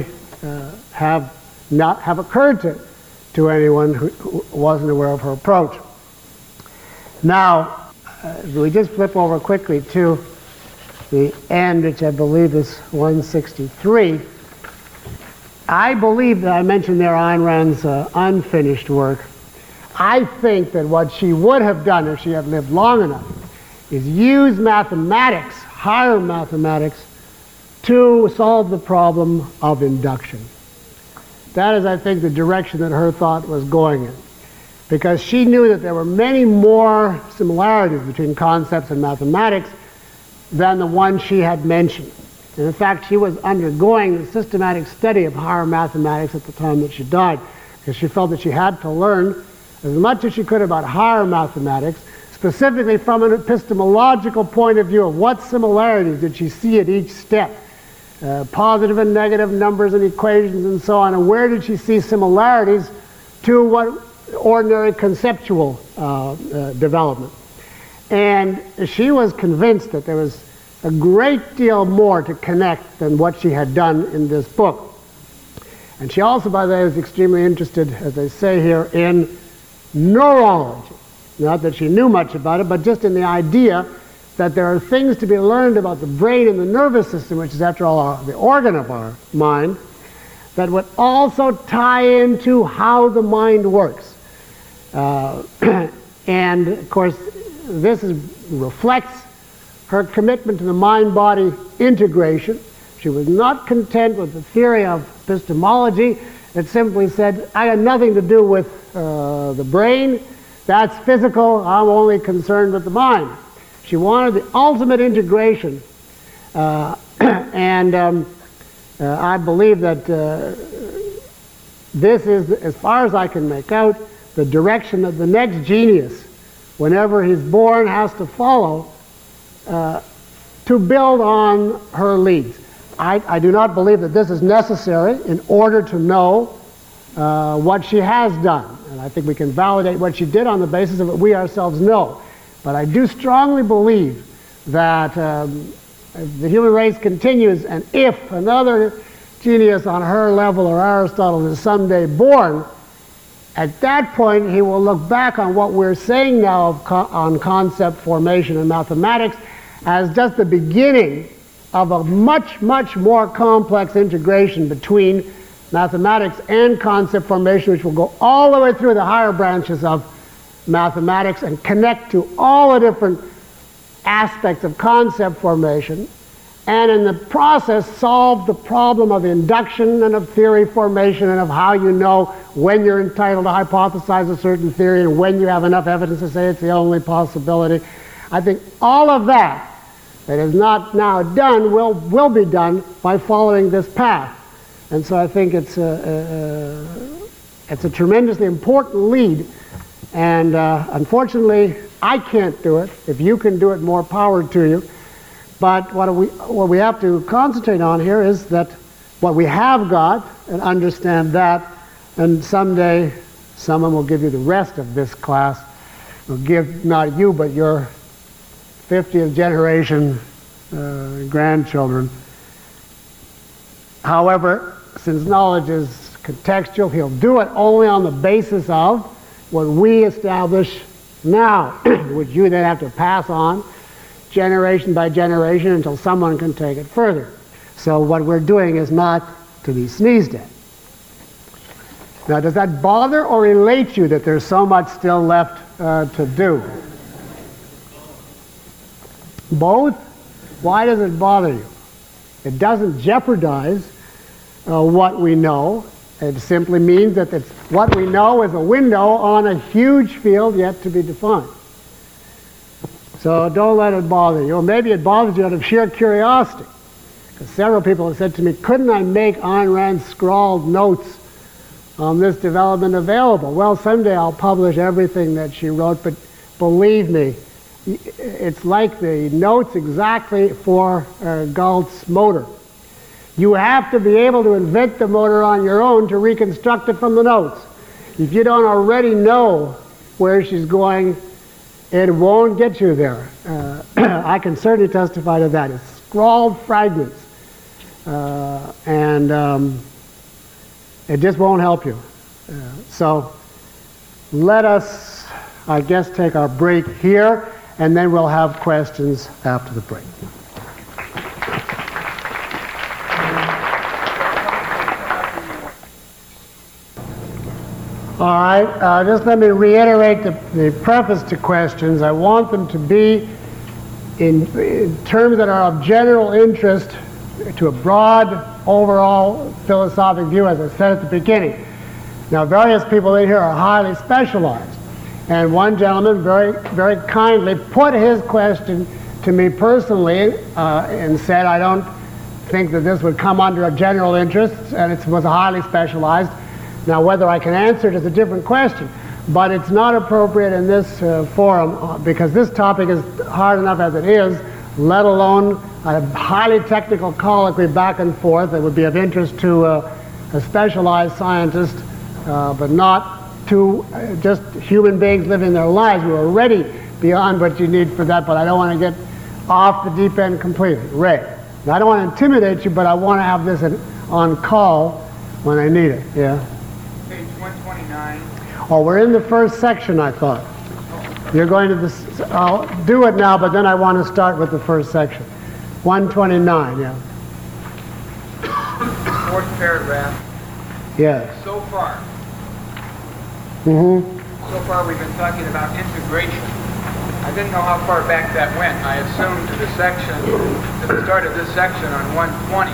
not have occurred to anyone who wasn't aware of her approach. Now, we just flip over quickly to the end, which I believe is 163. I believe that I mentioned there Ayn Rand's unfinished work. I think that what she would have done if she had lived long enough is use mathematics, higher mathematics, to solve the problem of induction. That is, I think, the direction that her thought was going in. Because she knew that there were many more similarities between concepts and mathematics than the one she had mentioned. And in fact, she was undergoing the systematic study of higher mathematics at the time that she died, because she felt that she had to learn as much as she could about higher mathematics specifically from an epistemological point of view of what similarities did she see at each step, positive and negative numbers and equations and so on, and where did she see similarities to what ordinary conceptual development. And she was convinced that there was a great deal more to connect than what she had done in this book. And she also, by the way, was extremely interested, as they say here, in neurology. Not that she knew much about it, but just in the idea that there are things to be learned about the brain and the nervous system, which is, after all, the organ of our mind, that would also tie into how the mind works. And, of course, this reflects her commitment to the mind-body integration. She was not content with the theory of epistemology that simply said, I had nothing to do with the brain, that's physical, I'm only concerned with the mind. She wanted the ultimate integration, and I believe that this is, as far as I can make out, the direction that the next genius, whenever he's born, has to follow to build on her leads. I do not believe that this is necessary in order to know what she has done. And I think we can validate what she did on the basis of what we ourselves know. But I do strongly believe that if the human race continues, and if another genius on her level or Aristotle is someday born, at that point he will look back on what we're saying now on concept formation and mathematics as just the beginning of a much, much more complex integration between mathematics and concept formation, which will go all the way through the higher branches of mathematics and connect to all the different aspects of concept formation, and in the process solve the problem of induction and of theory formation and of how you know when you're entitled to hypothesize a certain theory and when you have enough evidence to say it's the only possibility. I think all of that is not now done will be done by following this path. And so I think it's a tremendously important lead, and unfortunately I can't do it. If you can do it, more power to you. But what we have to concentrate on here is that what we have got, and understand that, and someday someone will give you the rest of this class, will give not you but your 50th generation grandchildren. However, since knowledge is contextual, he'll do it only on the basis of what we establish now, which you then have to pass on generation by generation until someone can take it further. So what we're doing is not to be sneezed at. Now, does that bother or elate you that there's so much still left to do? Both? Why does it bother you? It doesn't jeopardize what we know. It simply means that what we know is a window on a huge field yet to be defined. So don't let it bother you. Or maybe it bothers you out of sheer curiosity. Because several people have said to me, couldn't I make Ayn Rand's scrawled notes on this development available? Well, someday I'll publish everything that she wrote, but believe me, it's like the notes exactly for Galt's motor. You have to be able to invent the motor on your own to reconstruct it from the notes. If you don't already know where she's going, it won't get you there. I can certainly testify to that. It's scrawled fragments, and it just won't help you. So let us, I guess, take our break here, and then we'll have questions after the break. All right, just let me reiterate the preface to questions. I want them to be in terms that are of general interest to a broad overall philosophic view, as I said at the beginning. Now, various people in here are highly specialized. And one gentleman very, very kindly put his question to me personally and said, I don't think that this would come under a general interest, and it was highly specialized. Now, whether I can answer it is a different question. but it's not appropriate in this forum because this topic is hard enough as it is, let alone a highly technical colloquy back and forth that would be of interest to a specialized scientist, but not to just human beings living their lives. We're already beyond what you need for that, but I don't want to get off the deep end completely. Ray, now, I don't want to intimidate you, but I want to have this on call when I need it. Yeah. Page 129. Oh, we're in the first section, I thought. You're going to this. I'll do it now, but then I want to start with the first section. 129, yeah. Fourth paragraph. Yes. So far. Mm-hmm. So far we've been talking about integration. I didn't know how far back that went. I assumed to the start of this section on 120.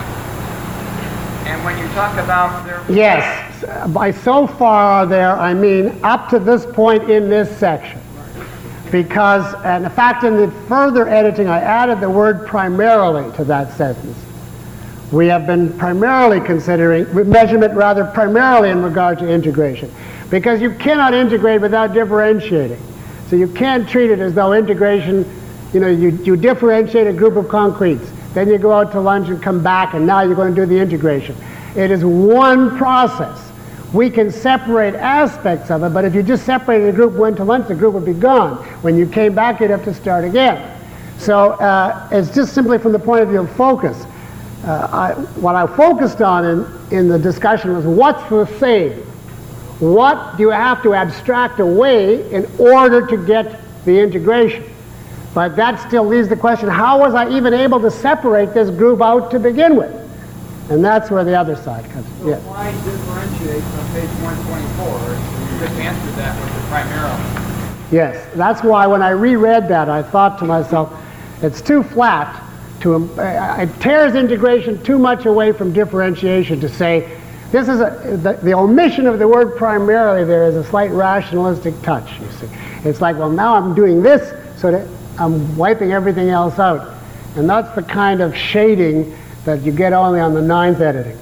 And when you talk about there... Yes. By so far there, I mean up to this point in this section. Because, and in fact, in the further editing, I added the word primarily to that sentence. We have been primarily considering, measurement rather primarily in regard to integration. Because you cannot integrate without differentiating. So you can't treat it as though integration, you differentiate a group of concretes, then you go out to lunch and come back, and now you're going to do the integration. It is one process. We can separate aspects of it, but if you just separated a group, went to lunch, the group would be gone. When you came back, you'd have to start again. So it's just simply from the point of view of focus. What I focused on in the discussion was what's the same? What do you have to abstract away in order to get the integration? But that still leaves the question, how was I even able to separate this group out to begin with? And that's where the other side comes in. So Yeah. why differentiate on page 124? You just answered that with the primarily. Yes, that's why when I reread that, I thought to myself, it's too flat. It tears integration too much away from differentiation to say, this is the omission of the word primarily there is a slight rationalistic touch, you see. It's like, well, now I'm doing this so that I'm wiping everything else out. And that's the kind of shading that you get only on the 9th editing.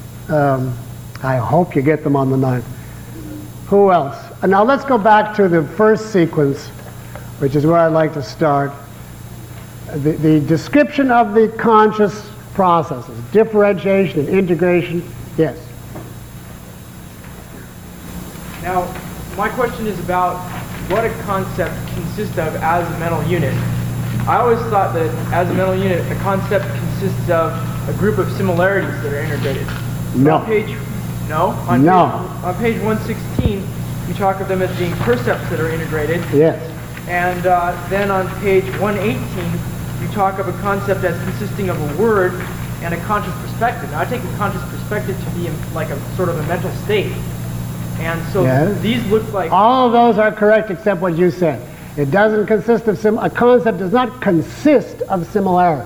I hope you get them on the 9th. Who else? Now let's go back to the first sequence, which is where I'd like to start. The description of the conscious processes, differentiation and integration. Yes. Now, my question is about what a concept consists of as a mental unit. I always thought that as a mental unit, a concept consists of a group of similarities that are integrated. No. On page 116, we talk of them as being percepts that are integrated. Yes. And then on page 118, you talk of a concept as consisting of a word and a conscious perspective. Now, I take a conscious perspective to be like a sort of a mental state. And so Yes. these look like... All of those are correct except what you said. It doesn't consist of a concept does not consist of similarity.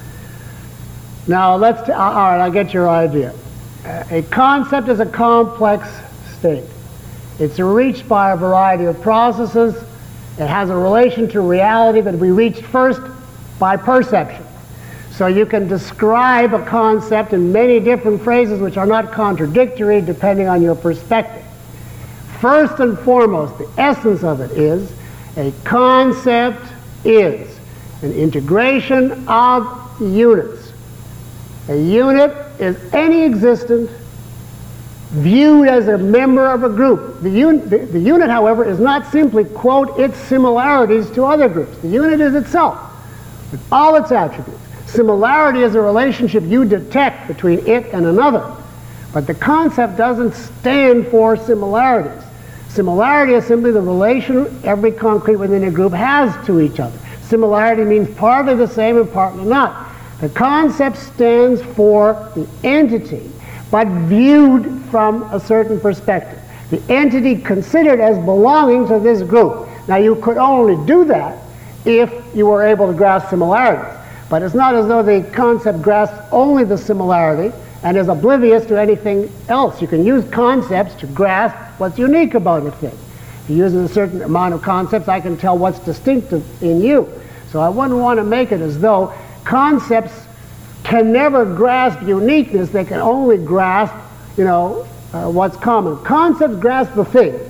Now all right, I get your idea. A concept is a complex state. It's reached by a variety of processes. It has a relation to reality that we reached first by perception. So you can describe a concept in many different phrases which are not contradictory depending on your perspective. First and foremost, the essence of it is a concept is an integration of units. A unit is any existent viewed as a member of a group. The unit, however, is not simply, quote, its similarities to other groups. The unit is itself, with all its attributes. Similarity is a relationship you detect between it and another. But the concept doesn't stand for similarities. Similarity is simply the relation every concrete within a group has to each other. Similarity means partly the same and partly not. The concept stands for the entity, but viewed from a certain perspective. The entity considered as belonging to this group. Now you could only do that if you were able to grasp similarities. But it's not as though the concept grasps only the similarity and is oblivious to anything else. You can use concepts to grasp what's unique about a thing. If you use a certain amount of concepts, I can tell what's distinctive in you. So I wouldn't want to make it as though concepts can never grasp uniqueness. They can only grasp, what's common. Concepts grasp the thing.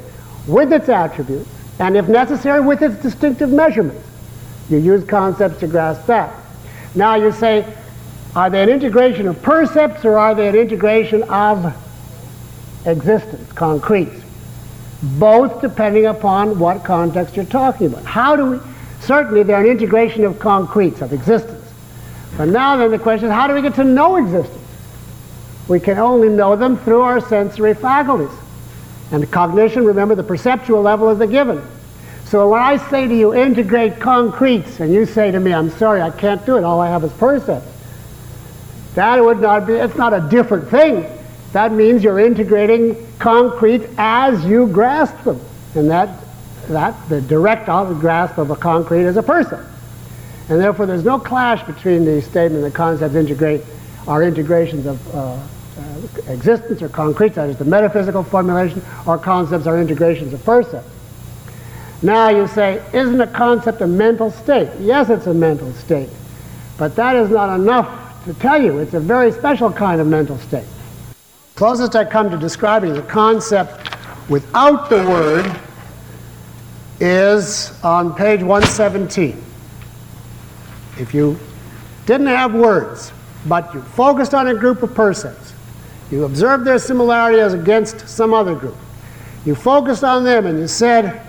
with its attributes, and if necessary, with its distinctive measurements. You use concepts to grasp that. Now you say, are they an integration of percepts or are they an integration of existence, concretes? Both, depending upon what context you're talking about. How do we, certainly they're an integration of concretes, of existence. But now then the question is, how do we get to know existence? We can only know them through our sensory faculties. And cognition, remember, the perceptual level is a given. So when I say to you, integrate concretes, and you say to me, I'm sorry, I can't do it, all I have is percepts. That would not be, it's not a different thing. That means you're integrating concrete as you grasp them. And the direct grasp of a concrete is a percept. And therefore there's no clash between the statement that concepts are integrations of existence or concretes, that is the metaphysical formulation, or concepts are integrations of percepts. Now you say, isn't a concept a mental state? Yes, it's a mental state. But that is not enough to tell you. It's a very special kind of mental state. Closest I come to describing the concept without the word is on page 117. If you didn't have words, but you focused on a group of percepts, you observed their similarity as against some other group, you focused on them and you said,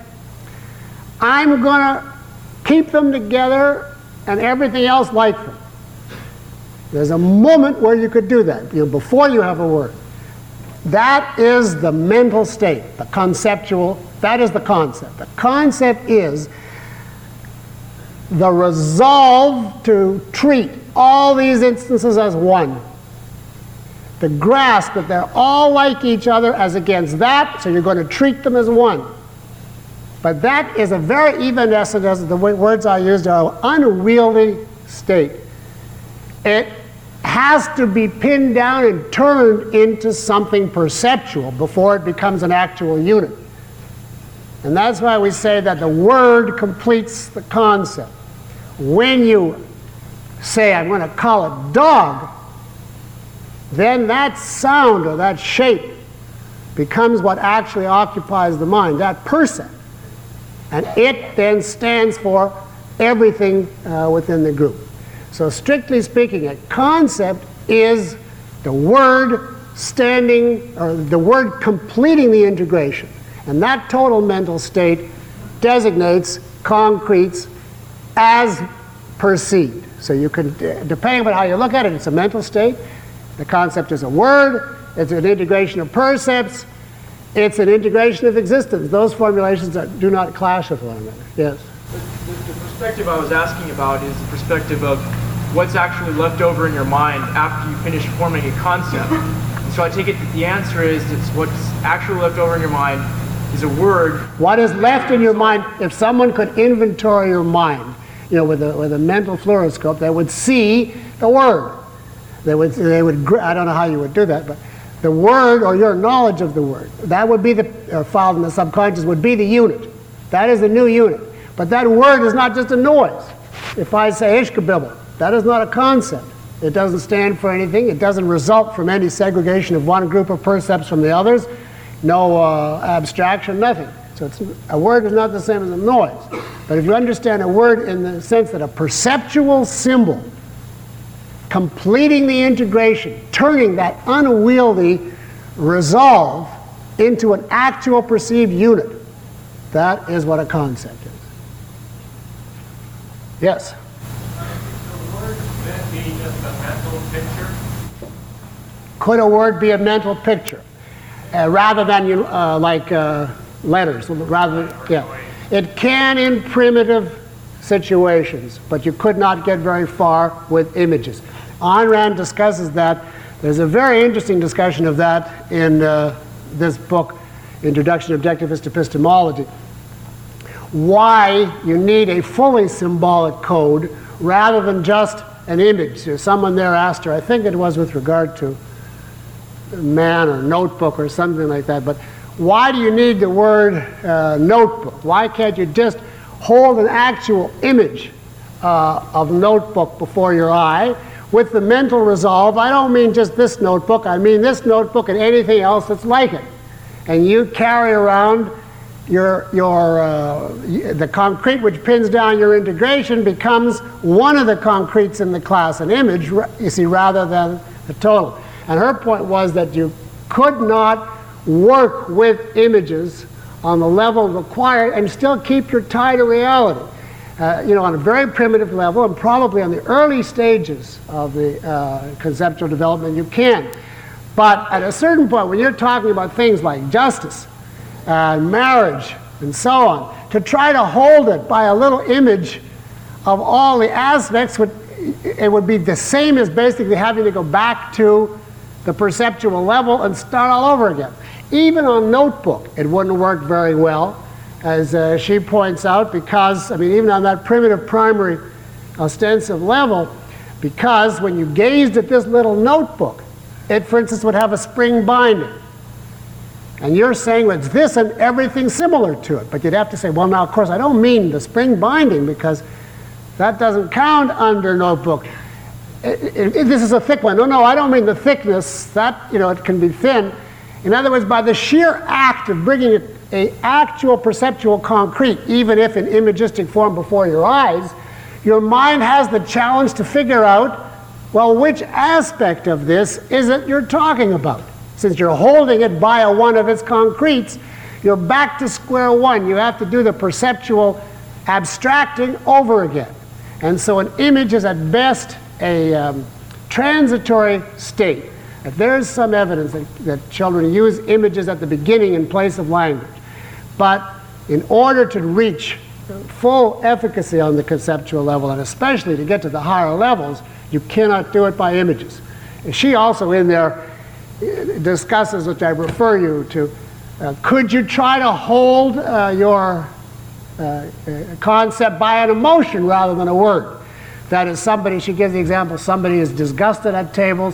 I'm going to keep them together and everything else like them. There's a moment where you could do that, before you have a word. That is the mental state, the conceptual, that is the concept. The concept is the resolve to treat all these instances as one. The grasp that they're all like each other as against that, so you're going to treat them as one. But that is a very evanescent, as the words I used are, unwieldy state. It has to be pinned down and turned into something perceptual before it becomes an actual unit. And that's why we say that the word completes the concept. When you say, I'm going to call it dog, then that sound or that shape becomes what actually occupies the mind, that percept. And it then stands for everything within the group. So strictly speaking, a concept is the word standing, or the word completing the integration. And that total mental state designates concretes as perceived. So you can, depending on how you look at it, it's a mental state. The concept is a word. It's an integration of percepts. It's an integration of existence. Those formulations do not clash with one another. Yes? The perspective I was asking about is the perspective of what's actually left over in your mind after you finish forming a concept. And so I take it that the answer is that what's actually left over in your mind is a word. What is left in your mind, if someone could inventory your mind, with a mental fluoroscope, they would see the word. They would, I don't know how you would do that, but the word, or your knowledge of the word, that would be filed in the subconscious, would be the unit. That is the new unit. But that word is not just a noise. If I say ishkabibble, that is not a concept. It doesn't stand for anything. It doesn't result from any segregation of one group of percepts from the others. No abstraction, nothing. So a word is not the same as a noise. But if you understand a word in the sense that a perceptual symbol completing the integration, turning that unwieldy resolve into an actual perceived unit, that is what a concept is. Yes? Could a word be a mental picture rather than letters? It can in primitive situations, but you could not get very far with images. Ayn Rand discusses that. There's a very interesting discussion of that in this book, Introduction to Objectivist Epistemology. Why you need a fully symbolic code rather than just an image. Someone there asked her, I think it was with regard to man or notebook or something like that, but why do you need the word notebook? Why can't you just hold an actual image of notebook before your eye with the mental resolve? I don't mean just this notebook, I mean this notebook and anything else that's like it. And you carry around the concrete which pins down your integration becomes one of the concretes in the class, an image, you see, rather than the total. And her point was that you could not work with images on the level required and still keep your tie to reality. On a very primitive level, and probably on the early stages of the conceptual development, you can. But at a certain point, when you're talking about things like justice, marriage, and so on, to try to hold it by a little image of all the aspects, it would be the same as basically having to go back to the perceptual level and start all over again. Even on Notebook, it wouldn't work very well, as she points out, because, even on that primitive primary ostensive level, because when you gazed at this little notebook, it, for instance, would have a spring binding. And you're saying, well, it's this and everything similar to it. But you'd have to say, well, now, of course, I don't mean the spring binding, because that doesn't count under Notebook. This is a thick one. No, I don't mean the thickness. That, it can be thin. In other words, by the sheer act of bringing an actual perceptual concrete, even if in imagistic form before your eyes, your mind has the challenge to figure out, well, which aspect of this is it you're talking about? Since you're holding it by one of its concretes, you're back to square one. You have to do the perceptual abstracting over again. And so an image is at best a transitory state. If there's some evidence that children use images at the beginning in place of language, but in order to reach full efficacy on the conceptual level, and especially to get to the higher levels, you cannot do it by images. She also in there discusses, which I refer you to, could you try to hold your concept by an emotion rather than a word? That is, she gives the example, somebody is disgusted at tables,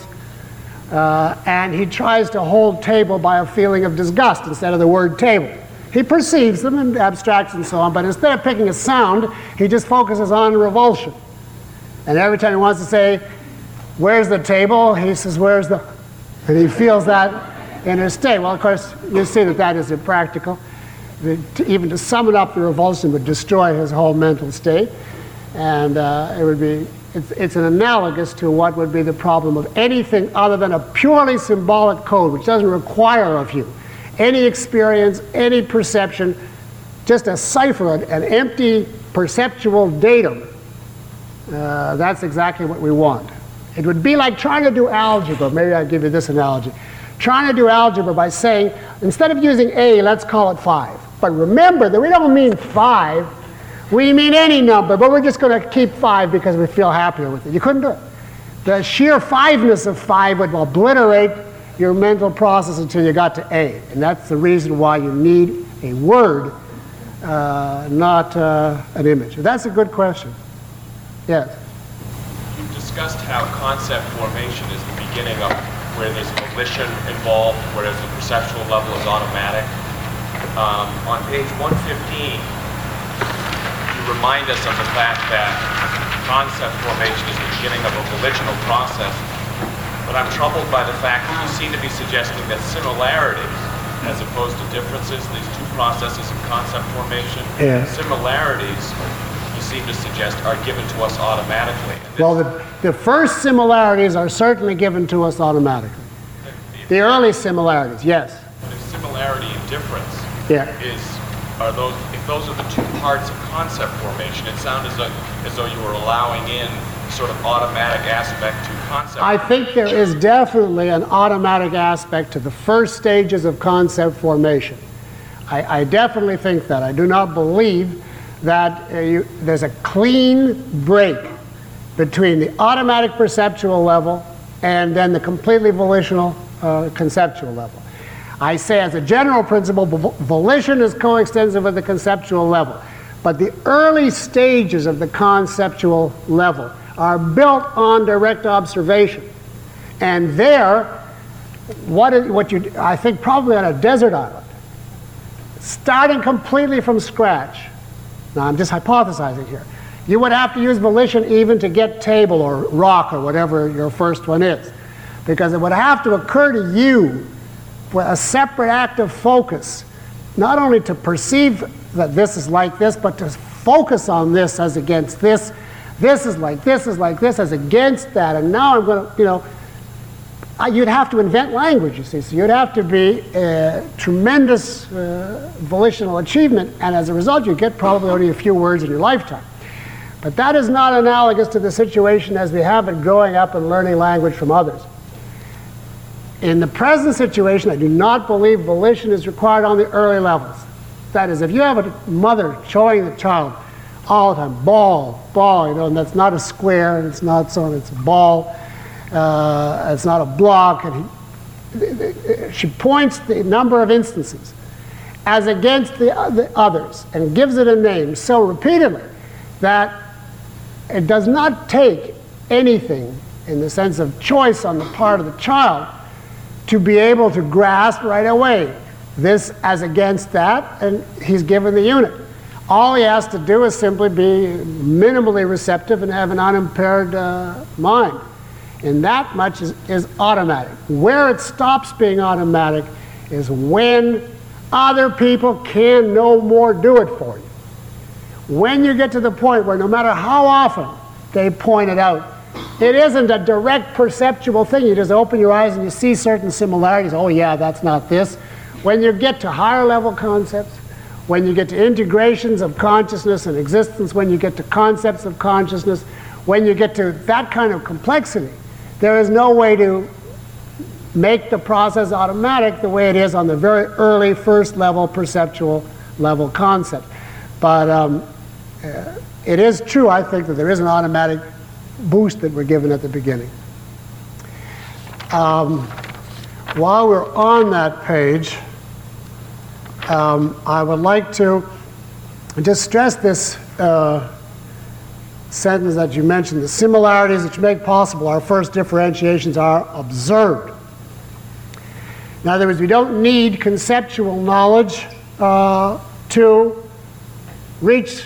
and he tries to hold table by a feeling of disgust instead of the word table. He perceives them and abstracts and so on, but instead of picking a sound, he just focuses on revulsion. And every time he wants to say, where's the table? He says, where's the... And he feels that in his state. Well, of course, you see that is impractical. Even to sum it up, the revulsion would destroy his whole mental state. And it's an analogous to what would be the problem of anything other than a purely symbolic code, which doesn't require of you any experience, any perception, just a cipher, an empty perceptual datum. That's exactly what we want. It would be like trying to do algebra. Maybe I'll give you this analogy. Trying to do algebra by saying, instead of using A, let's call it 5. But remember that we don't mean 5. We mean any number, but we're just going to keep 5 because we feel happier with it. You couldn't do it. The sheer 5-ness of 5 would obliterate your mental process until you got to A. And that's the reason why you need a word, not an image. That's a good question. Yes? You discussed how concept formation is the beginning of where there's volition involved, whereas the perceptual level is automatic. On page 115, you remind us of the fact that concept formation is the beginning of a volitional process. But I'm troubled by the fact that you seem to be suggesting that similarities, as opposed to differences, these two processes of concept formation, similarities, you seem to suggest, are given to us automatically. Well, the first similarities are certainly given to us automatically. The early similarities, yes. But if similarity and difference if those are the two parts of concept formation, it sounds as though you were allowing in sort of automatic aspect to concept. I think there is definitely an automatic aspect to the first stages of concept formation. I definitely think that. I do not believe that there's a clean break between the automatic perceptual level and then the completely volitional conceptual level. I say as a general principle, volition is coextensive with the conceptual level. But the early stages of the conceptual level are built on direct observation. And there, I think probably on a desert island, starting completely from scratch, now I'm just hypothesizing here, you would have to use volition even to get table or rock or whatever your first one is. Because it would have to occur to you with a separate act of focus not only to perceive that this is like this, but to focus on this as against this. This is like this as against that. And now I'm going to, you'd have to invent language, you see. So you'd have to be a tremendous volitional achievement, and as a result, you get probably only a few words in your lifetime. But that is not analogous to the situation as we have it growing up and learning language from others. In the present situation, I do not believe volition is required on the early levels. That is, if you have a mother showing the child all the time, ball, and that's not a square, and it's not so, it's a ball, it's not a block, and she points the number of instances as against the others and gives it a name so repeatedly that it does not take anything in the sense of choice on the part of the child to be able to grasp right away this as against that, and he's given the unit. All he has to do is simply be minimally receptive and have an unimpaired mind. And that much is automatic. Where it stops being automatic is when other people can no more do it for you. When you get to the point where no matter how often they point it out, it isn't a direct perceptual thing. You just open your eyes and you see certain similarities. Oh yeah, that's not this. When you get to higher level concepts, when you get to integrations of consciousness and existence, when you get to concepts of consciousness, when you get to that kind of complexity, there is no way to make the process automatic the way it is on the very early first level perceptual level concept. But it is true, I think, that there is an automatic boost that we're given at the beginning. While we're on that page, I would like to just stress this sentence that you mentioned. The similarities which make possible our first differentiations are observed. In other words, we don't need conceptual knowledge to reach,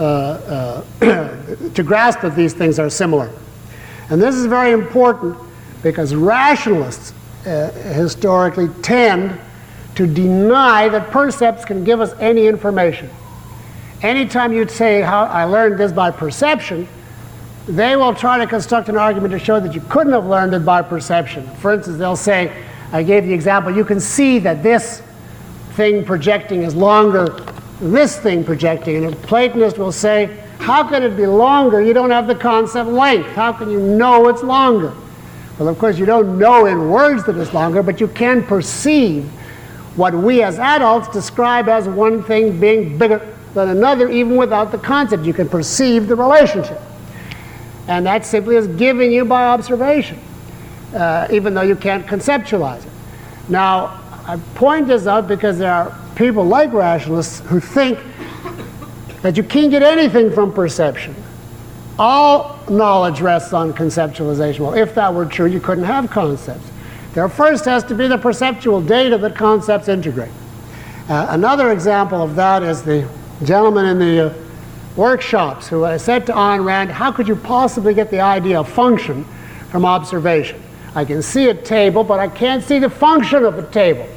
to grasp that these things are similar. And this is very important because rationalists historically tend to deny that percepts can give us any information. Anytime you'd say, "How I learned this by perception," they will try to construct an argument to show that you couldn't have learned it by perception. For instance, they'll say, I gave the example, you can see that this thing projecting is longer than this thing projecting. And a Platonist will say, how can it be longer? You don't have the concept length. How can you know it's longer? Well, of course, you don't know in words that it's longer, but you can perceive what we as adults describe as one thing being bigger than another, even without the concept. You can perceive the relationship. And that simply is given you by observation, even though you can't conceptualize it. Now, I point this out because there are people like rationalists who think that you can't get anything from perception. All knowledge rests on conceptualization. Well, if that were true, you couldn't have concepts. There first has to be the perceptual data that concepts integrate. Another example of that is the gentleman in the workshops who said to Ayn Rand, how could you possibly get the idea of function from observation? I can see a table, but I can't see the function of the table.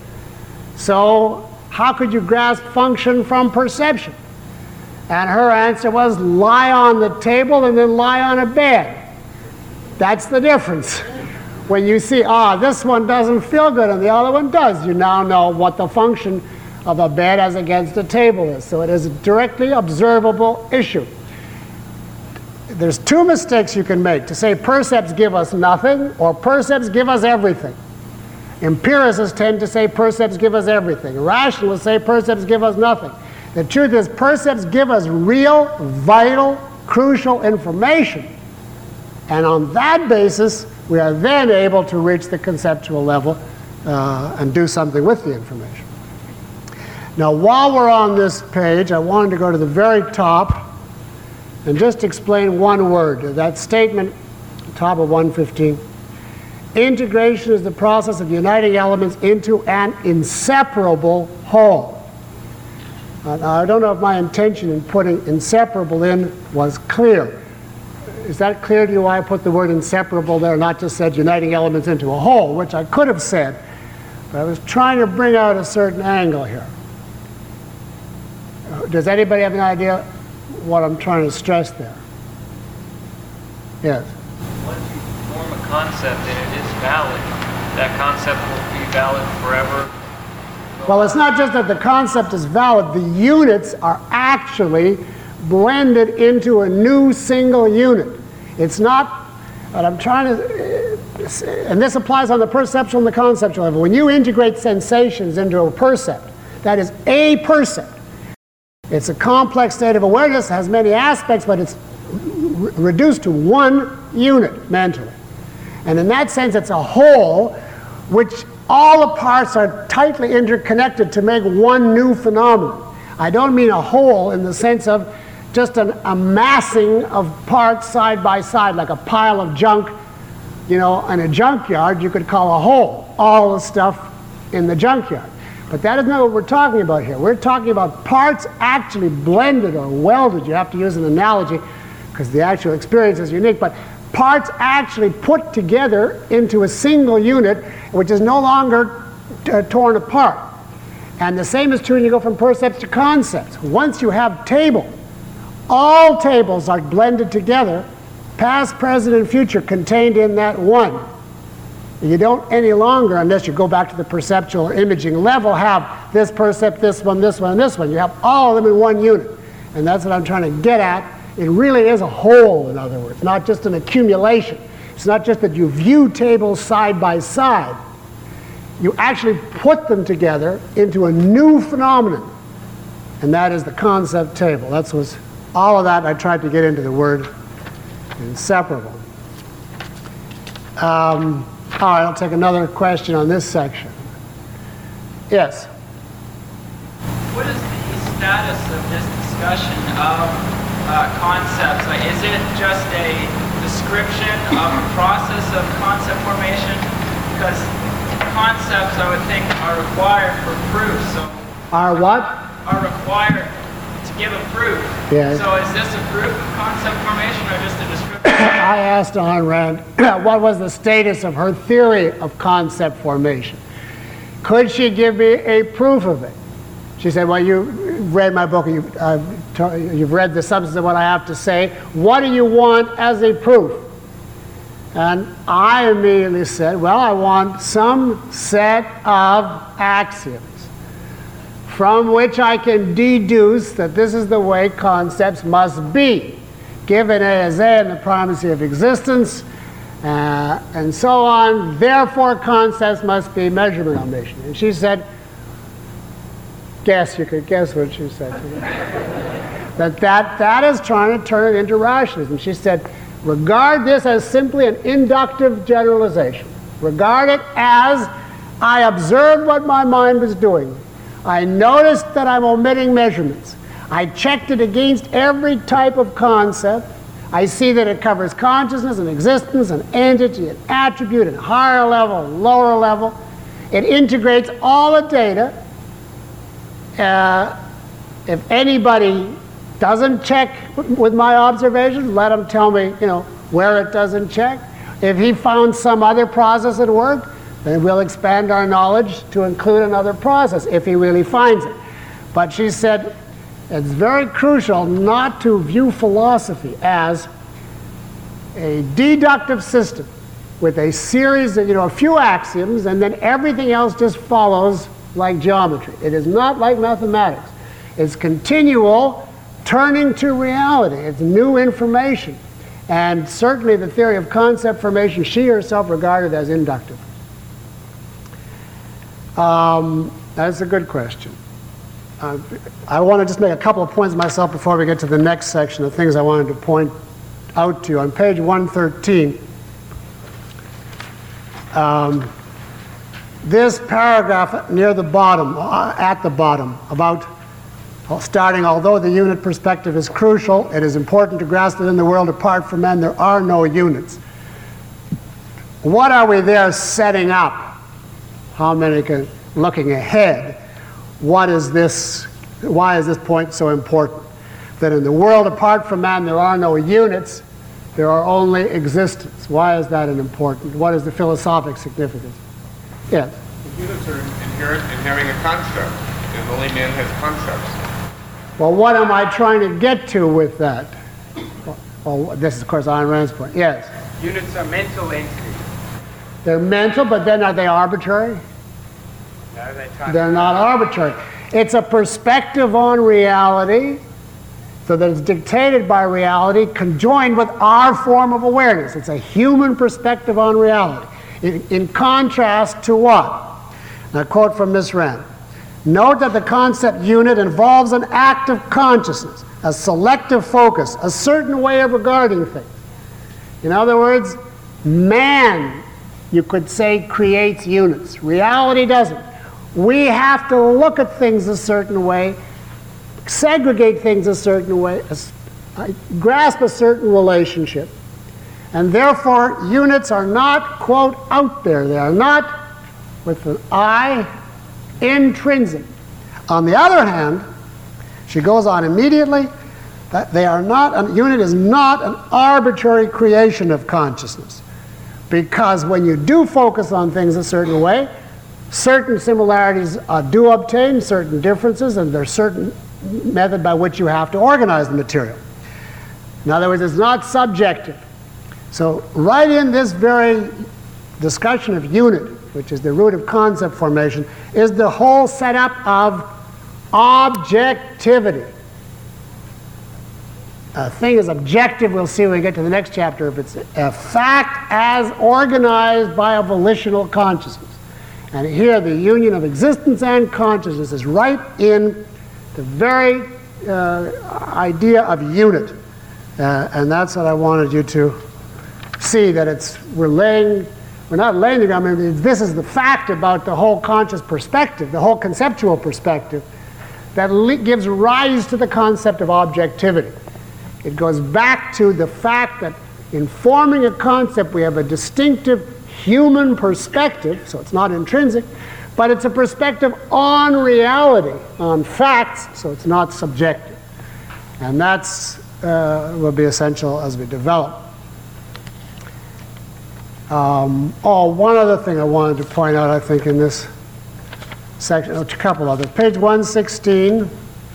So how could you grasp function from perception? And her answer was, lie on the table and then lie on a bed. That's the difference. When you see, this one doesn't feel good and the other one does, you now know what the function of a bed as against a table is. So it is a directly observable issue. There's two mistakes you can make: to say percepts give us nothing or percepts give us everything. Empiricists tend to say percepts give us everything. Rationalists say percepts give us nothing. The truth is percepts give us real, vital, crucial information. And on that basis, we are then able to reach the conceptual level and do something with the information. Now, while we're on this page, I wanted to go to the very top and just explain one word. That statement, top of 115. Integration is the process of uniting elements into an inseparable whole. Now, I don't know if my intention in putting inseparable in was clear. Is that clear to you why I put the word inseparable there, not just said uniting elements into a whole, which I could have said, but I was trying to bring out a certain angle here. does anybody have an idea what I'm trying to stress there? Yes. Once you form a concept and it is valid, that concept will be valid forever. Well, it's not just that the concept is valid, the units are actually blended into a new single unit. It's not, what I'm trying to, and this applies on the perceptual and the conceptual level. When you integrate sensations into a percept, that is a percept. It's a complex state of awareness, has many aspects, but it's reduced to one unit mentally. And in that sense, it's a whole, which all the parts are tightly interconnected to make one new phenomenon. I don't mean a whole in the sense of just an amassing of parts side by side, like a pile of junk, in a junkyard. You could call a whole all the stuff in the junkyard. But that is not what we're talking about here. We're talking about parts actually blended or welded. You have to use an analogy because the actual experience is unique, but parts actually put together into a single unit, which is no longer torn apart. And the same is true when you go from percepts to concepts. Once you have table, all tables are blended together, past, present, and future contained in that one. You don't any longer, unless you go back to the perceptual or imaging level, have this percept, this one, and this one. You have all of them in one unit. And that's what I'm trying to get at. It really is a whole, in other words, not just an accumulation. It's not just that you view tables side by side. You actually put them together into a new phenomenon. And that is the concept table. That's what's all of that. I tried to get into the word inseparable. All right, I'll take another question on this section. Yes? What is the status of this discussion of concepts? Is it just a description of a process of concept formation? Because concepts, I would think, are required for proof. So Are what? Are required to give a proof. Yes. So is this a proof of concept formation or just a description? I asked Ayn Rand what was the status of her theory of concept formation. Could she give me a proof of it? She said, well, you've read my book, you've read the substance of what I have to say. What do you want as a proof? And I immediately said, well, I want some set of axioms from which I can deduce that this is the way concepts must be, given A as A and the primacy of existence, and so on. Therefore, concepts must be measurement omniscient. And she said, you could guess what she said to me. that is trying to turn it into rationalism. She said, regard this as simply an inductive generalization. Regard it as I observed what my mind was doing. I noticed that I'm omitting measurements. I checked it against every type of concept. I see that it covers consciousness and existence and entity and attribute and higher level and lower level. It integrates all the data. If anybody doesn't check with my observations, let them tell me, where it doesn't check. If he found some other process at work, then we'll expand our knowledge to include another process if he really finds it. But she said, it's very crucial not to view philosophy as a deductive system with a series of, a few axioms, and then everything else just follows like geometry. It is not like mathematics. It's continual turning to reality. It's new information. And certainly the theory of concept formation, she herself regarded as inductive. That's a good question. I want to just make a couple of points myself before we get to the next section of things I wanted to point out to you. On page 113, this paragraph near the bottom, at the bottom, about starting, although the unit perspective is crucial, it is important to grasp that in the world apart from men there are no units. What are we there setting up? How many can, looking ahead, what is this, why is this point so important? That in the world apart from man there are no units, there are only existence. Why is that an important? What is the philosophic significance? Yes? The units are inherent in having a concept, and only man has concepts. Well, what am I trying to get to with that? Well, this is, of course, Ayn Rand's point. Yes? Units are mental entities. They're mental, but then are they arbitrary? Now they talk They're not arbitrary. It's a perspective on reality, so that it's dictated by reality, conjoined with our form of awareness. It's a human perspective on reality. In contrast to what? And a quote from Miss Rand. Note that the concept unit involves an act of consciousness, a selective focus, a certain way of regarding things. In other words, man, you could say, creates units. Reality doesn't. We have to look at things a certain way, segregate things a certain way, grasp a certain relationship. And therefore, units are not, quote, out there. They are not, with an I, intrinsic. On the other hand, she goes on immediately, that they are not, a unit is not an arbitrary creation of consciousness. Because when you do focus on things a certain way, certain similarities do obtain, certain differences, and there's certain method by which you have to organize the material. In other words, it's not subjective. So right in this very discussion of unit, which is the root of concept formation, is the whole setup of objectivity. A thing is objective, we'll see when we get to the next chapter, if it's a fact as organized by a volitional consciousness. And here the union of existence and consciousness is right in the very idea of unit. And that's what I wanted you to see, that we're not laying it, I mean, this is the fact about the whole conscious perspective, the whole conceptual perspective, that gives rise to the concept of objectivity. It goes back to the fact that in forming a concept, we have a distinctive human perspective, so it's not intrinsic, but it's a perspective on reality, on facts, so it's not subjective. And that's will be essential as we develop. One other thing I wanted to point out, I think, in this section, a couple others. Page 116.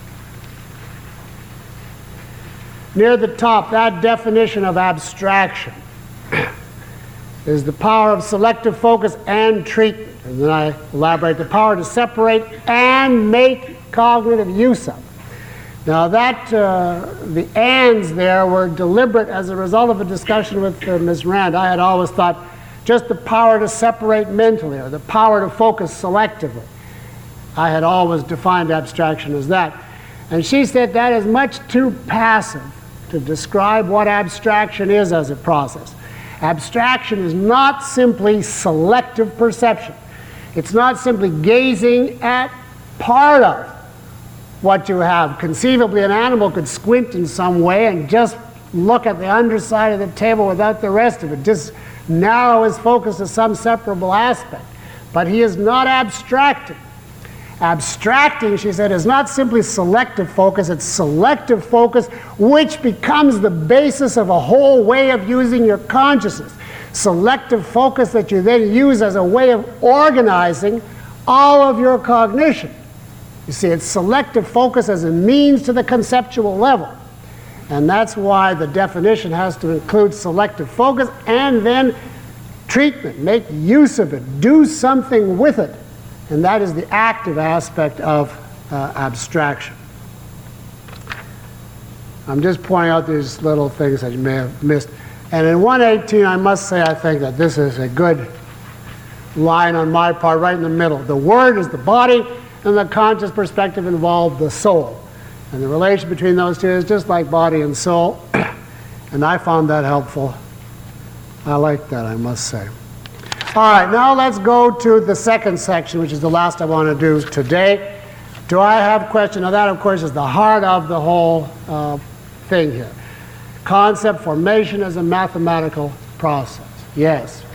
Near the top, that definition of abstraction is the power of selective focus and treatment. And then I elaborate the power to separate and make cognitive use of. Now that, the ands there were deliberate as a result of a discussion with Ms. Rand. I had always thought just the power to separate mentally, or the power to focus selectively. I had always defined abstraction as that. And she said that is much too passive to describe what abstraction is as a process. Abstraction is not simply selective perception. It's not simply gazing at part of what you have. Conceivably, an animal could squint in some way and just look at the underside of the table without the rest of it, just narrow his focus to some separable aspect. But he is not abstracting. Abstracting, she said, is not simply selective focus, it's selective focus which becomes the basis of a whole way of using your consciousness. Selective focus that you then use as a way of organizing all of your cognition. You see, it's selective focus as a means to the conceptual level. And that's why the definition has to include selective focus and then treatment. Make use of it. Do something with it. And that is the active aspect of abstraction. I'm just pointing out these little things that you may have missed. And in 118, I must say, I think that this is a good line on my part, right in the middle. The word is the body, and the conscious perspective involved the soul. And the relation between those two is just like body and soul. And I found that helpful. I like that, I must say. All right, now let's go to the second section, which is the last I want to do today. Do I have questions? Now that, of course, is the heart of the whole thing here. Concept formation as a mathematical process. Yes?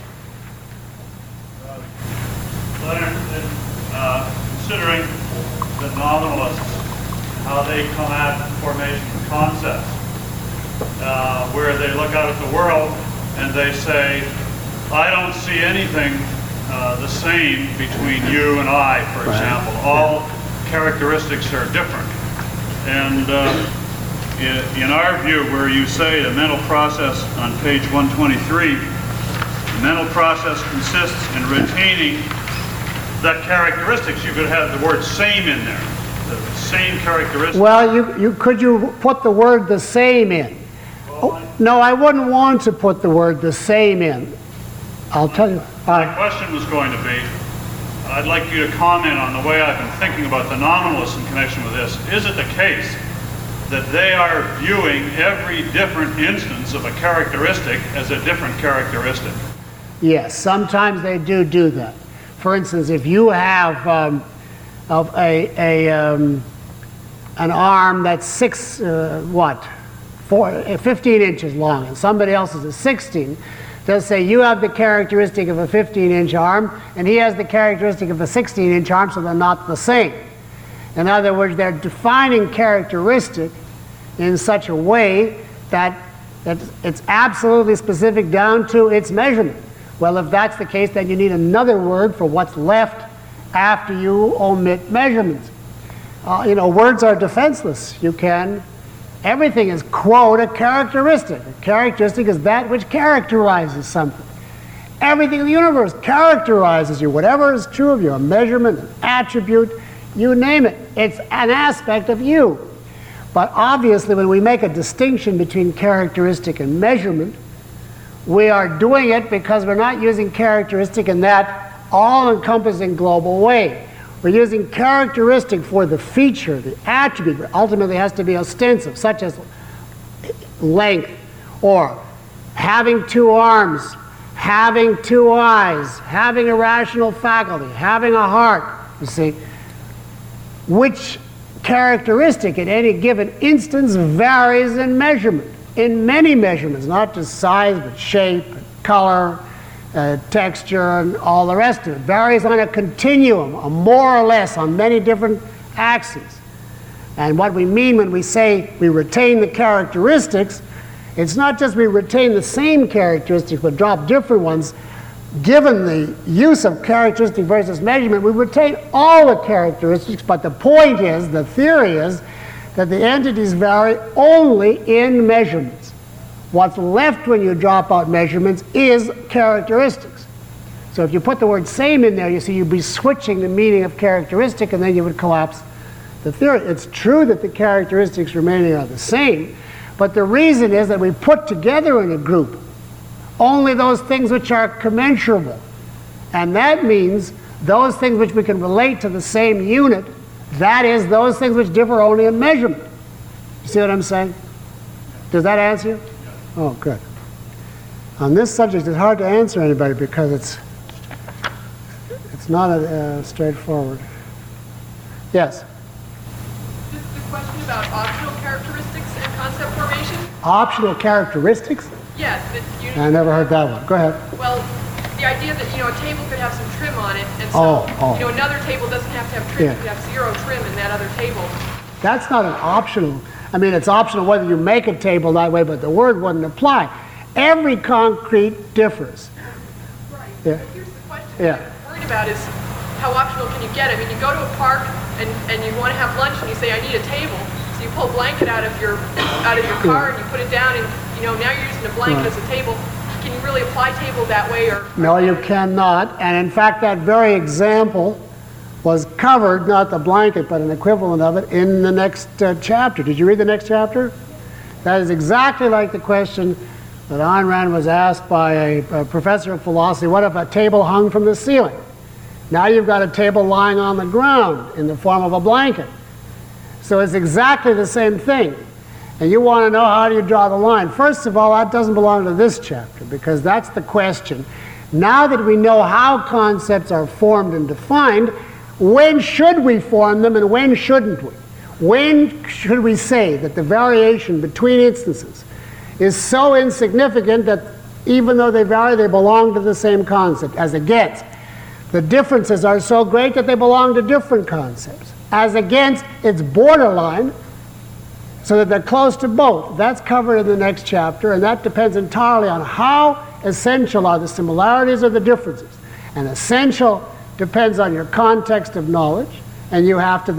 Leonard, considering the nominalists, how they come at formation of concepts, where they look out at the world and they say, I don't see anything the same between you and I, for example. All characteristics are different. And in our view, where you say the mental process on page 123, the mental process consists in retaining the characteristics. You could have the word same in there, the same characteristics. Well, could you put the word the same in? No, I wouldn't want to put the word the same in. I'll tell you. My question was going to be, I'd like you to comment on the way I've been thinking about the nominalists in connection with this. Is it the case that they are viewing every different instance of a characteristic as a different characteristic? Yes, sometimes they do that. For instance, if you have an arm that's 15 inches long, and somebody else's is 16, they'll say you have the characteristic of a 15-inch arm, and he has the characteristic of a 16-inch arm, so they're not the same. In other words, they're defining characteristic in such a way that it's absolutely specific down to its measurement. Well, if that's the case, then you need another word for what's left after you omit measurements. Words are defenseless. Everything is, quote, a characteristic. A characteristic is that which characterizes something. Everything in the universe characterizes you. Whatever is true of you, a measurement, an attribute, you name it. It's an aspect of you. But obviously, when we make a distinction between characteristic and measurement, we are doing it because we're not using characteristic in that all-encompassing global way. We're using characteristic for the feature, the attribute, but ultimately has to be ostensive, such as length, or having two arms, having two eyes, having a rational faculty, having a heart, you see. Which characteristic at any given instance varies in measurement, in many measurements, not just size, but shape, color, texture, and all the rest of it. Varies on a continuum, more or less, on many different axes. And what we mean when we say we retain the characteristics, it's not just we retain the same characteristics but drop different ones. Given the use of characteristic versus measurement, we retain all the characteristics, but the point is, the theory is, that the entities vary only in measurements. What's left when you drop out measurements is characteristics. So if you put the word same in there, you see you'd be switching the meaning of characteristic, and then you would collapse the theory. It's true that the characteristics remaining are the same, but the reason is that we put together in a group only those things which are commensurable. And that means those things which we can relate to the same unit, that is, those things which differ only in measurement. You see what I'm saying? Does that answer you? Oh, good. On this subject, it's hard to answer anybody because it's not straightforward. Yes? Just the question about optional characteristics and concept formation? Optional characteristics? Yes. I never heard that one. Go ahead. Well, the idea that, a table could have some trim on it, and so, another table doesn't have to have trim. Yeah. You could have zero trim in that other table. That's not an optional. I mean, it's optional whether you make a table that way, but the word wouldn't apply. Every concrete differs. Right. Yeah. But here's the question Yeah. I'm worried about is how optional can you get? I mean, you go to a park and you want to have lunch and you say, I need a table. So you pull a blanket out of your car and you put it down, and now you're using a blanket as a table. Can you really apply table that way? Or No, you cannot. And in fact, that very example was covered, not the blanket, but an equivalent of it, in the next chapter. Did you read the next chapter? That is exactly like the question that Ayn Rand was asked by a professor of philosophy. What if a table hung from the ceiling? Now you've got a table lying on the ground in the form of a blanket. So it's exactly the same thing. And you want to know, how do you draw the line? First of all, that doesn't belong to this chapter, because that's the question. Now that we know how concepts are formed and defined, when should we form them and when shouldn't we? When should we say that the variation between instances is so insignificant that even though they vary, they belong to the same concept? As against, the differences are so great that they belong to different concepts. As against, it's borderline, so that they're close to both. That's covered in the next chapter, and that depends entirely on how essential are the similarities or the differences. And essential depends on your context of knowledge, and you have to then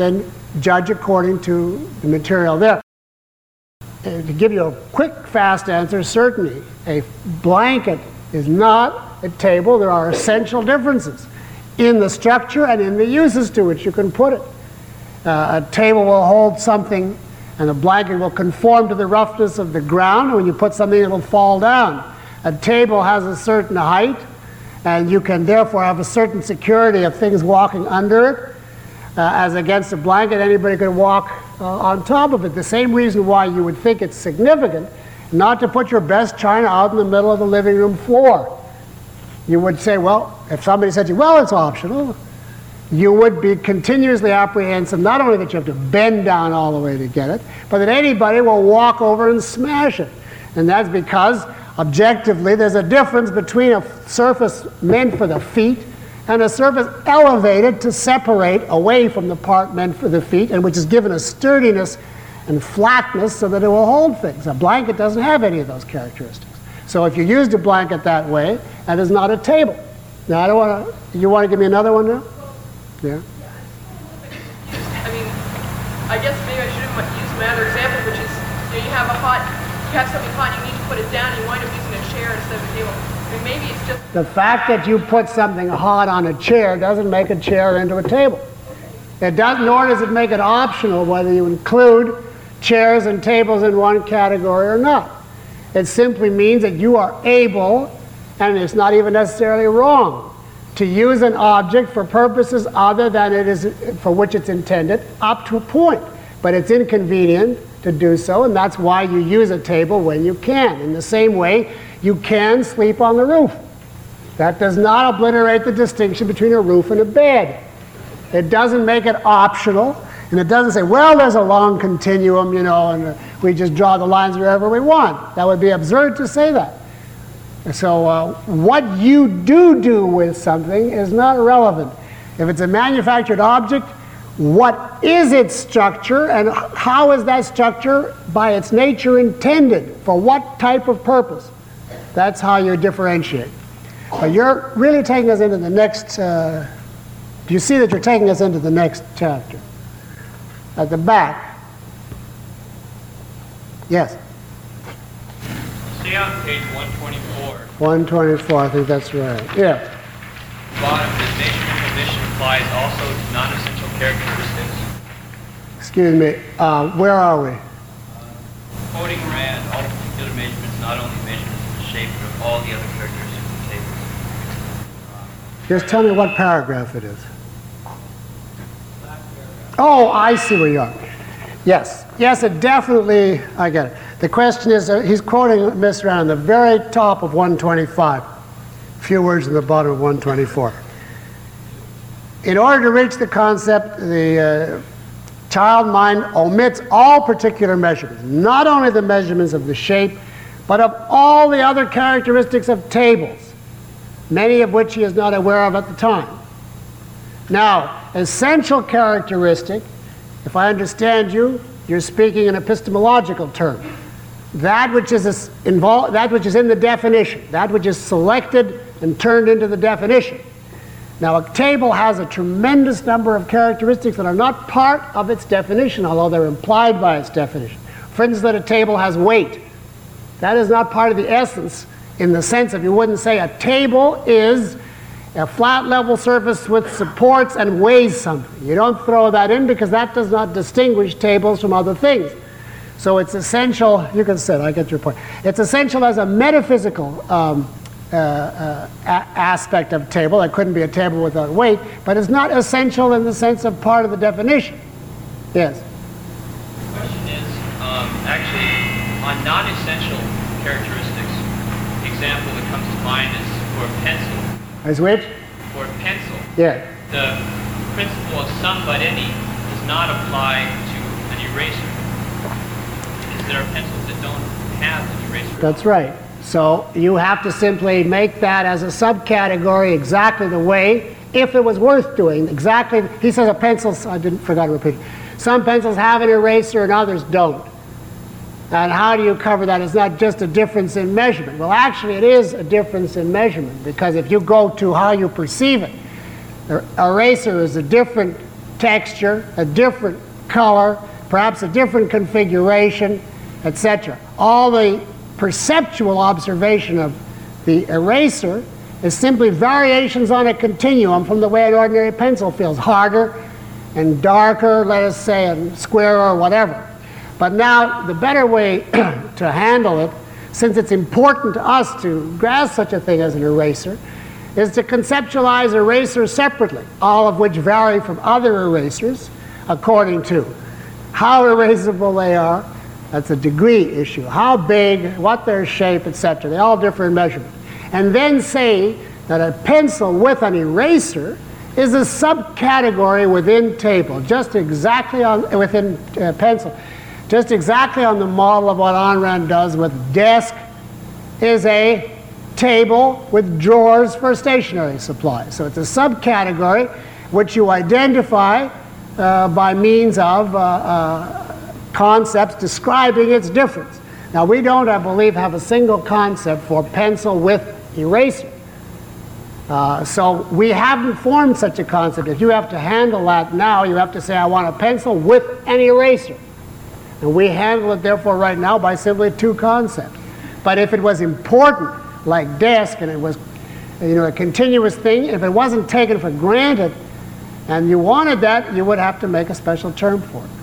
judge according to the material there. And to give you a quick, fast answer, certainly a blanket is not a table. There are essential differences in the structure and in the uses to which you can put it. A table will hold something, and a blanket will conform to the roughness of the ground. When you put something, it will fall down. A table has a certain height, and you can therefore have a certain security of things walking under it. As against a blanket, anybody could walk on top of it. The same reason why you would think it's significant not to put your best china out in the middle of the living room floor. You would say, well, if somebody said to you, well, it's optional, you would be continuously apprehensive, not only that you have to bend down all the way to get it, but that anybody will walk over and smash it. And that's because, objectively, there's a difference between a surface meant for the feet and a surface elevated to separate away from the part meant for the feet, and which is given a sturdiness and flatness so that it will hold things. A blanket doesn't have any of those characteristics. So if you used a blanket that way, that is not a table. Now, I don't want to, you want to give me another one now? Yeah. I mean, I guess maybe I should have used my other example, which is, you have something hot, you need to put it down, and you wind up using a chair instead of a table. I mean, maybe it's just... The fact that you put something hot on a chair doesn't make a chair into a table. It doesn't, nor does it make it optional whether you include chairs and tables in one category or not. It simply means that you are able, and it's not even necessarily wrong, to use an object for purposes other than it is for which it's intended up to a point. But it's inconvenient to do so, and that's why you use a table when you can. In the same way, you can sleep on the roof. That does not obliterate the distinction between a roof and a bed. It doesn't make it optional, and it doesn't say, well, there's a long continuum, you know, and we just draw the lines wherever we want. That would be absurd to say that. So what you do with something is not relevant. If it's a manufactured object, what is its structure, and how is that structure by its nature intended? For what type of purpose? That's how you differentiate. But you're really taking us into the next, do you see that you're taking us into the next chapter? At the back. Yes? See on page 124. 124, I think that's right. Yeah. Bottom, the measurement condition applies also to non-essential characteristics. Excuse me, where are we? Quoting Rand, all particular measurements, not only measurements of the shape, but of all the other characteristics of the table. Just tell me what paragraph it is. Oh, I see where you are. Yes. Yes, it definitely, I get it. The question is, he's quoting Mr. Rand on the very top of 125. A few words in the bottom of 124. In order to reach the concept, the child mind omits all particular measurements, not only the measurements of the shape, but of all the other characteristics of tables, many of which he is not aware of at the time. Now, essential characteristic, if I understand you, you're speaking in epistemological terms. That which is involved, that which is in the definition, that which is selected and turned into the definition. Now, a table has a tremendous number of characteristics that are not part of its definition, although they're implied by its definition. For instance, that a table has weight. That is not part of the essence in the sense of, you wouldn't say a table is a flat level surface with supports and weighs something. You don't throw that in because that does not distinguish tables from other things. So it's essential, you can say it, I get your point. It's essential as a metaphysical aspect of table. It couldn't be a table without weight, but it's not essential in the sense of part of the definition. Yes? The question is, actually, on non-essential characteristics, the example that comes to mind is for a pencil. As which? For a pencil. Yeah. The principle of some but any does not apply to an eraser. There are pencils that don't have an eraser. That's right. So you have to simply make that as a subcategory exactly the way, if it was worth doing, exactly. He says a pencil, I forgot to repeat. Some pencils have an eraser and others don't. And how do you cover that? It's not just a difference in measurement. Well, actually, it is a difference in measurement, because if you go to how you perceive it, the eraser is a different texture, a different color, perhaps a different configuration, etc. All the perceptual observation of the eraser is simply variations on a continuum from the way an ordinary pencil feels, harder and darker, let us say, and squarer or whatever. But now the better way to handle it, since it's important to us to grasp such a thing as an eraser, is to conceptualize erasers separately, all of which vary from other erasers according to how erasable they are. That's a degree issue. How big, what their shape, etc. They all differ in measurement. And then say that a pencil with an eraser is a subcategory within table, just exactly on, within pencil, just exactly on the model of what Ayn Rand does with desk is a table with drawers for stationery supplies. So it's a subcategory which you identify by means of concepts describing its difference. Now we don't, I believe, have a single concept for pencil with eraser. So we haven't formed such a concept. If you have to handle that now, you have to say, I want a pencil with an eraser. And we handle it, therefore, right now by simply two concepts. But if it was important, like desk, and it was a continuous thing, if it wasn't taken for granted, and you wanted that, you would have to make a special term for it.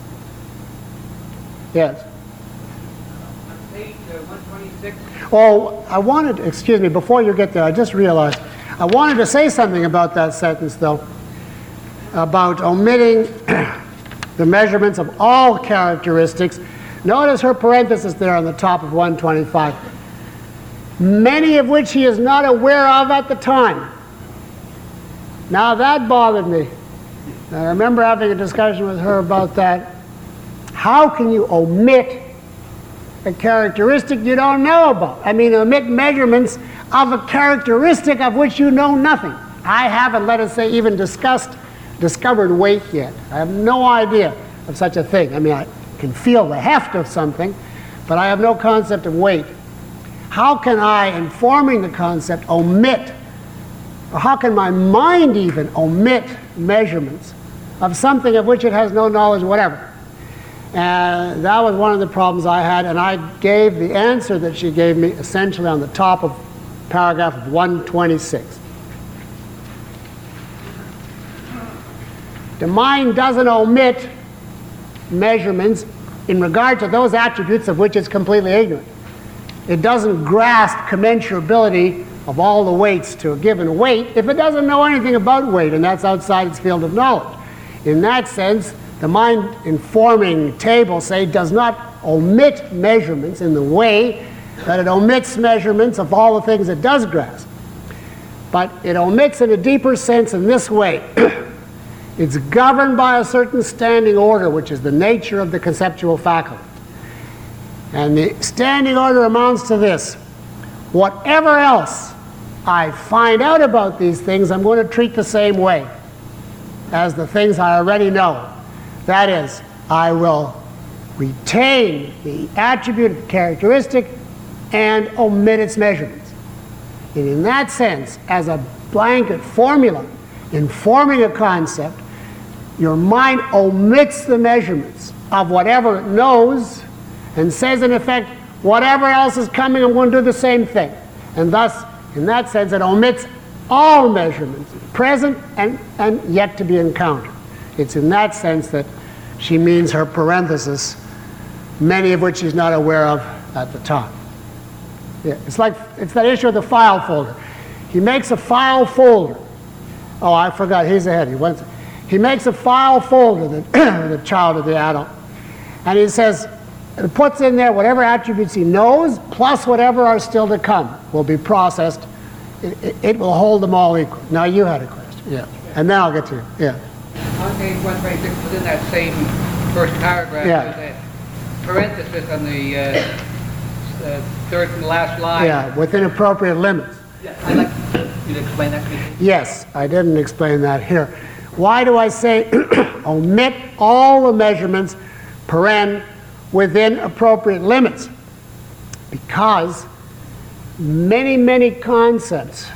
Yes? On page 126. Oh, I wanted, excuse me, before you get there, I just realized, I wanted to say something about that sentence, though, about omitting the measurements of all characteristics. Notice her parenthesis there on the top of 125. Many of which he is not aware of at the time. Now that bothered me. I remember having a discussion with her about that. How can you omit a characteristic you don't know about? I mean, omit measurements of a characteristic of which you know nothing. I haven't, let us say, even discovered weight yet. I have no idea of such a thing. I mean, I can feel the heft of something, but I have no concept of weight. How can I, in forming the concept, omit, or how can my mind even omit measurements of something of which it has no knowledge whatever? And that was one of the problems I had, and I gave the answer that she gave me essentially on the top of paragraph of 126. The mind doesn't omit measurements in regard to those attributes of which it's completely ignorant. It doesn't grasp commensurability of all the weights to a given weight if it doesn't know anything about weight, and that's outside its field of knowledge. In that sense, the mind in forming tables, say, does not omit measurements in the way that it omits measurements of all the things it does grasp. But it omits in a deeper sense in this way. It's governed by a certain standing order, which is the nature of the conceptual faculty. And the standing order amounts to this. Whatever else I find out about these things, I'm going to treat the same way as the things I already know. That is, I will retain the attribute of the characteristic and omit its measurements. And in that sense, as a blanket formula, in forming a concept, your mind omits the measurements of whatever it knows and says, in effect, whatever else is coming, I'm going to do the same thing. And thus, in that sense, it omits all measurements, present and yet to be encountered. It's in that sense that she means her parenthesis, many of which she's not aware of at the time. Yeah, it's that issue of the file folder. He makes a file folder. Oh, I forgot, he's ahead. He makes a file folder, the child or the adult, and he says, it puts in there whatever attributes he knows, plus whatever are still to come will be processed. It will hold them all equal. Now you had a question. Yeah. And then I'll get to you. Yeah. On page 126, within that same first paragraph, there's a parenthesis on the third from the last line. Yeah, within appropriate limits. I'd like you to explain that, please. Yes, I didn't explain that here. Why do I say omit all the measurements, paren, within appropriate limits? Because many concepts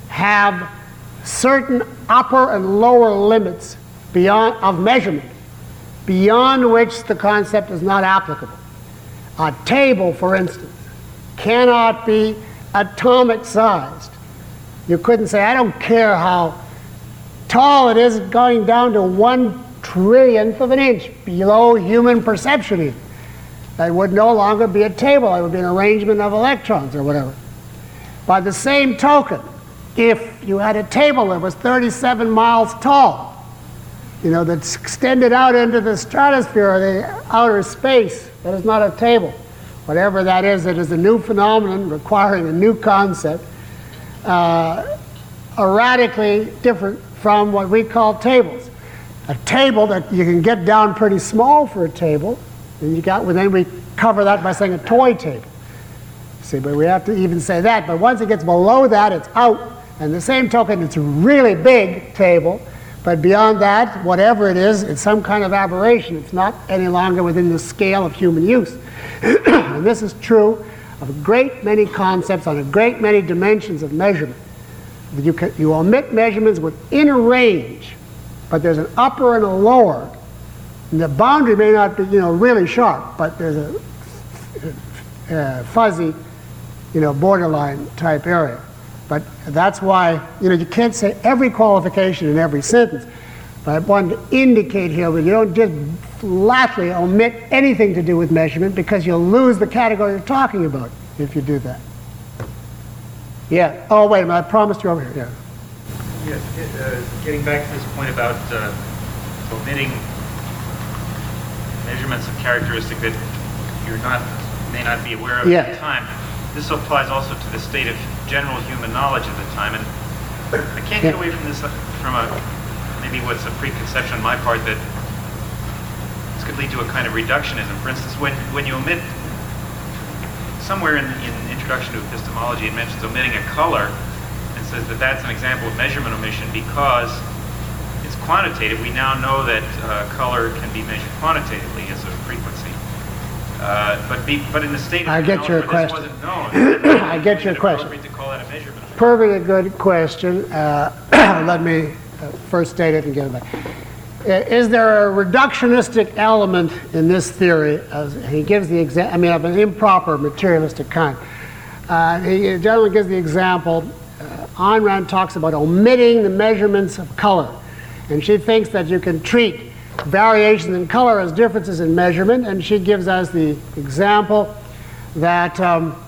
have certain upper and lower limits beyond of measurement beyond which the concept is not applicable. A table, for instance, cannot be atomic sized. You couldn't say, I don't care how tall it is, going down to 1/1,000,000,000 of an inch below human perception even. That would no longer be a table. It would be an arrangement of electrons or whatever. By the same token, if you had a table that was 37 miles tall, that's extended out into the stratosphere or the outer space, that is not a table. Whatever that is, it is a new phenomenon requiring a new concept, radically different from what we call tables. A table that you can get down pretty small for a table, and then we cover that by saying a toy table. See, but we have to even say that. But once it gets below that, it's out. And the same token, it's a really big table. But beyond that, whatever it is, it's some kind of aberration. It's not any longer within the scale of human use. And this is true of a great many concepts on a great many dimensions of measurement. You omit measurements within a range, but there's an upper and a lower. And the boundary may not be, really sharp, but there's a fuzzy, borderline type area. But that's why, you can't say every qualification in every sentence. But I wanted to indicate here that you don't just flatly omit anything to do with measurement, because you'll lose the category you're talking about if you do that. Yeah. Oh, wait a minute. I promised you over here. Yeah. Yes. Getting back to this point about omitting measurements of characteristic that may not be aware of at the time. This applies also to the state of general human knowledge at the time, and I can't get away from this from maybe what's a preconception on my part that this could lead to a kind of reductionism. For instance, when you omit somewhere in Introduction to Epistemology, it mentions omitting a color and says that that's an example of measurement omission because it's quantitative. We now know that color can be measured quantitatively as a frequency. But in the state of this wasn't known. I get your question. To call that a measurement. Perfectly good question. Let me first state it and get it back. Is there a reductionistic element in this theory? He gives the example, of an improper materialistic kind. He generally gives the example. Ayn Rand talks about omitting the measurements of color. And she thinks that you can treat variations in color as differences in measurement, and she gives us the example that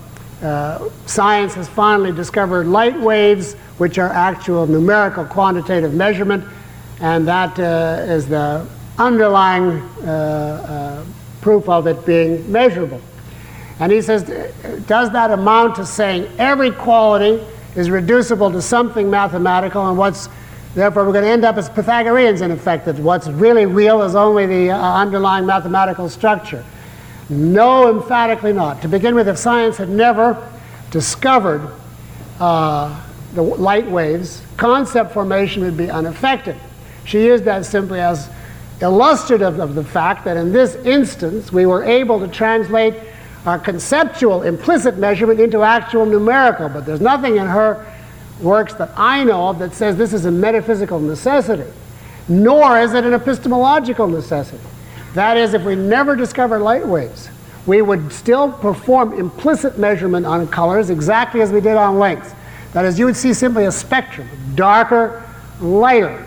science has finally discovered light waves, which are actual numerical quantitative measurement, and that is the underlying proof of it being measurable. And he says, does that amount to saying every quality is reducible to something mathematical, and therefore we're going to end up as Pythagoreans in effect, that what's really real is only the underlying mathematical structure? No, emphatically not. To begin with, if science had never discovered the light waves, concept formation would be unaffected. She used that simply as illustrative of the fact that in this instance we were able to translate our conceptual implicit measurement into actual numerical, but there's nothing in her works that I know of that says this is a metaphysical necessity, nor is it an epistemological necessity. That is, if we never discovered light waves, we would still perform implicit measurement on colors exactly as we did on lengths. That is, you would see simply a spectrum, darker, lighter,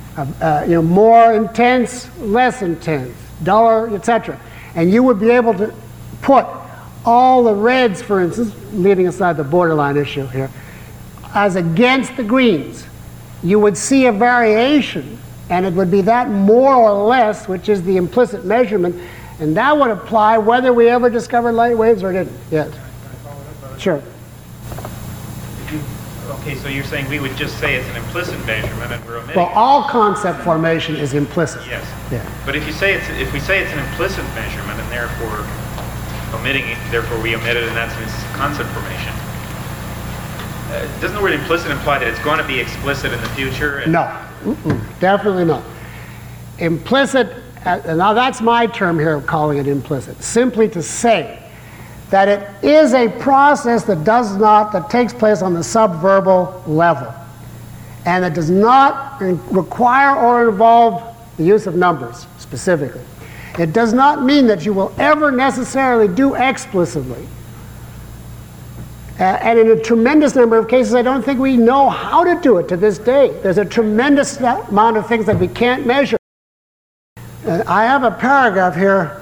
more intense, less intense, duller, etc. And you would be able to put all the reds, for instance, leaving aside the borderline issue here, as against the greens. You would see a variation, and it would be that more or less, which is the implicit measurement, and that would apply whether we ever discovered light waves or didn't. Yes. Sure. Okay, so you're saying we would just say it's an implicit measurement and we're omitting. Well, all concept formation is implicit. Yes. Yeah. But if we say it's an implicit measurement and therefore omitting it, therefore we omit it, and that's concept formation. Doesn't the word implicit imply that it's going to be explicit in the future? No, definitely not. Implicit, now that's my term here of calling it implicit, simply to say that it is a process that takes place on the subverbal level, and it does not require or involve the use of numbers specifically. It does not mean that you will ever necessarily do explicitly. And in a tremendous number of cases, I don't think we know how to do it to this day. There's a tremendous amount of things that we can't measure. I have a paragraph here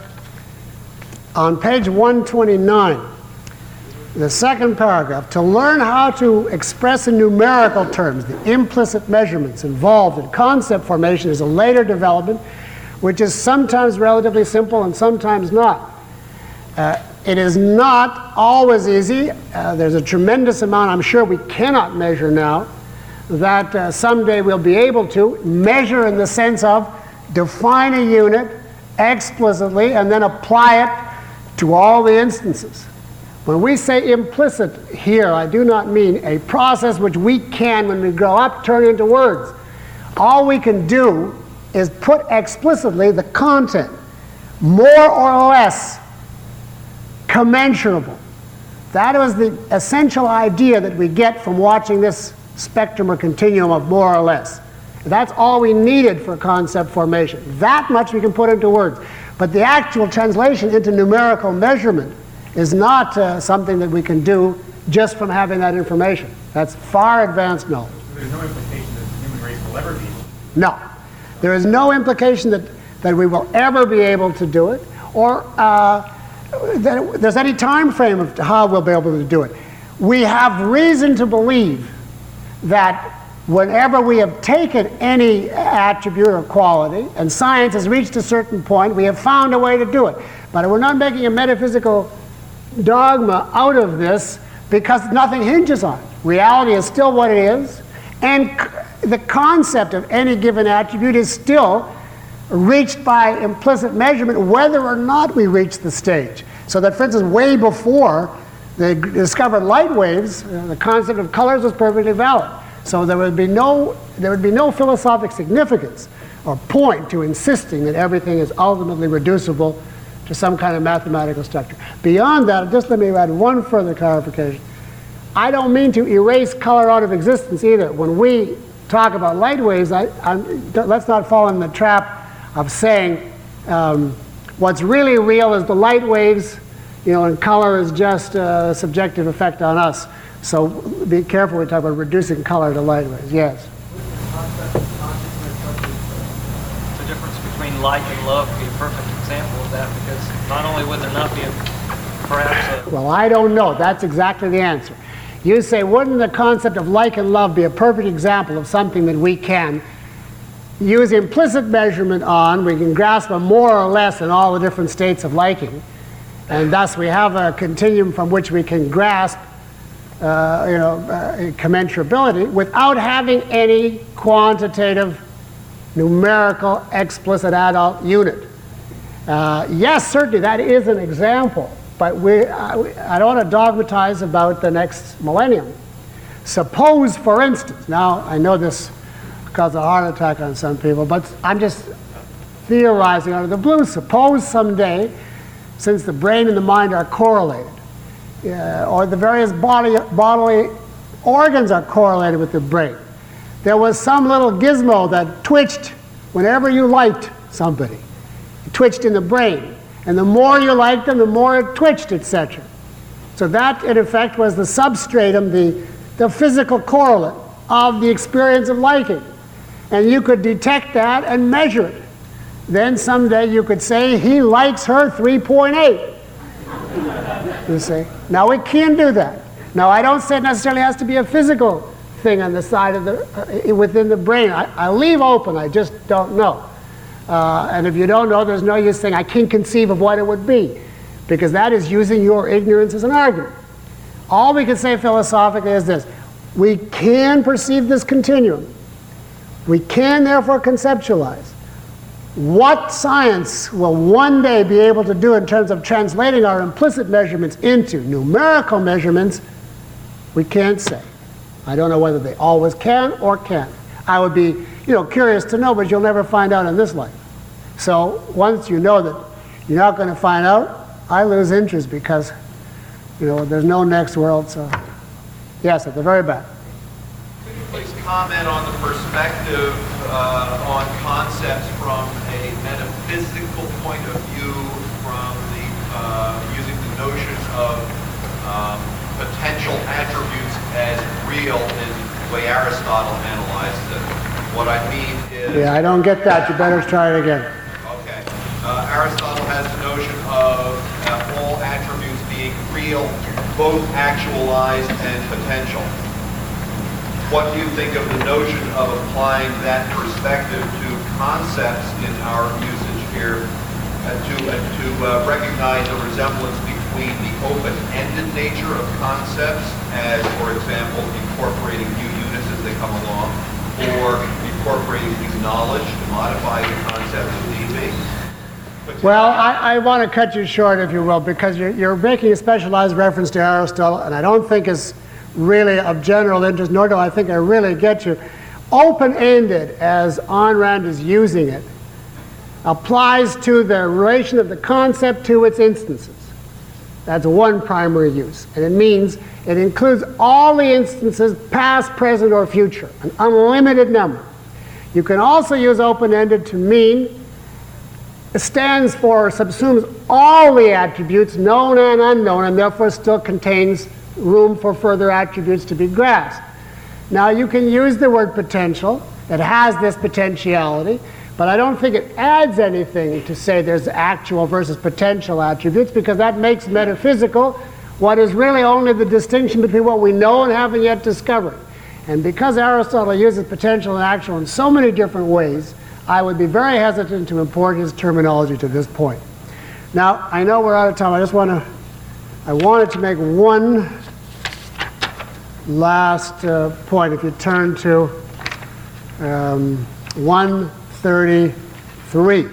on page 129, the second paragraph. To learn how to express in numerical terms the implicit measurements involved in concept formation is a later development, which is sometimes relatively simple and sometimes not. It is not always easy. There's a tremendous amount I'm sure we cannot measure now that someday we'll be able to measure in the sense of define a unit explicitly and then apply it to all the instances. When we say implicit here, I do not mean a process which we can, when we grow up, turn into words. All we can do is put explicitly the content, more or less commensurable. That was the essential idea that we get from watching this spectrum or continuum of more or less. That's all we needed for concept formation. That much we can put into words. But the actual translation into numerical measurement is not something that we can do just from having that information. That's far advanced knowledge. There's no implication that the human race will ever be able to. No. There is no implication that we will ever be able to do it, or that there's any time frame of how we'll be able to do it. We have reason to believe that whenever we have taken any attribute or quality, and science has reached a certain point, we have found a way to do it. But we're not making a metaphysical dogma out of this because nothing hinges on it. Reality is still what it is, and the concept of any given attribute is still reached by implicit measurement whether or not we reach the stage. So that, for instance, way before they discovered light waves, the concept of colors was perfectly valid. So there would be no philosophic significance or point to insisting that everything is ultimately reducible to some kind of mathematical structure. Beyond that, just let me add one further clarification. I don't mean to erase color out of existence either. When we talk about light waves, let's not fall in the trap of saying what's really real is the light waves, and color is just a subjective effect on us. So be careful when we talk about reducing color to light waves. Yes? The difference between like and love would be a perfect example of that, because not only would there not be perhaps a... Well, I don't know. That's exactly the answer. You say, wouldn't the concept of like and love be a perfect example of something that we can use implicit measurement on? We can grasp a more or less in all the different states of liking, and thus we have a continuum from which we can grasp commensurability without having any quantitative, numerical, explicit adult unit. Yes, certainly that is an example, but I don't want to dogmatize about the next millennium. Suppose, for instance, now I know this caused a heart attack on some people, but I'm just theorizing out of the blue. Suppose someday, since the brain and the mind are correlated, or the various bodily organs are correlated with the brain, there was some little gizmo that twitched whenever you liked somebody. It twitched in the brain. And the more you liked them, the more it twitched, etc. So that, in effect, was the substratum, the physical correlate of the experience of liking. And you could detect that and measure it. Then someday you could say, he likes her 3.8. You see? Now we can do that. Now I don't say it necessarily has to be a physical thing on the side of the, within the brain. I leave open, I just don't know. And if you don't know, there's no use saying I can't conceive of what it would be, because that is using your ignorance as an argument. All we can say philosophically is this: we can perceive this continuum. We can therefore conceptualize. What science will one day be able to do in terms of translating our implicit measurements into numerical measurements, we can't say. I don't know whether they always can or can't. I would be curious to know, but you'll never find out in this life. So once you know that you're not going to find out, I lose interest, because there's no next world. So yes, at the very back. Could you please comment on the perspective on concepts from a metaphysical point of view, from the using the notion of potential attributes as real in the way Aristotle analyzed it. What I mean is... Yeah, I don't get that. You better try it again. Okay. Aristotle has the notion of all attributes being real, both actualized and potential. What do you think of the notion of applying that perspective to concepts in our usage here, to recognize a resemblance between the open-ended nature of concepts, as, for example, incorporating new units as they come along, or incorporating new knowledge to modify the concept if need be? Well, I want to cut you short, if you will, because you're making a specialized reference to Aristotle, and I don't think it's really of general interest, nor do I think I really get you. Open-ended, as Ayn Rand is using it, applies to the relation of the concept to its instances. That's one primary use. And it means it includes all the instances, past, present, or future, an unlimited number. You can also use open-ended to mean it stands for, subsumes all the attributes, known and unknown, and therefore still contains room for further attributes to be grasped. Now, you can use the word potential. It has this potentiality, but I don't think it adds anything to say there's actual versus potential attributes, because that makes metaphysical what is really only the distinction between what we know and haven't yet discovered. And because Aristotle uses potential and actual in so many different ways, I would be very hesitant to import his terminology to this point. Now, I know we're out of time. I wanted to make one last point. If you turn to 133.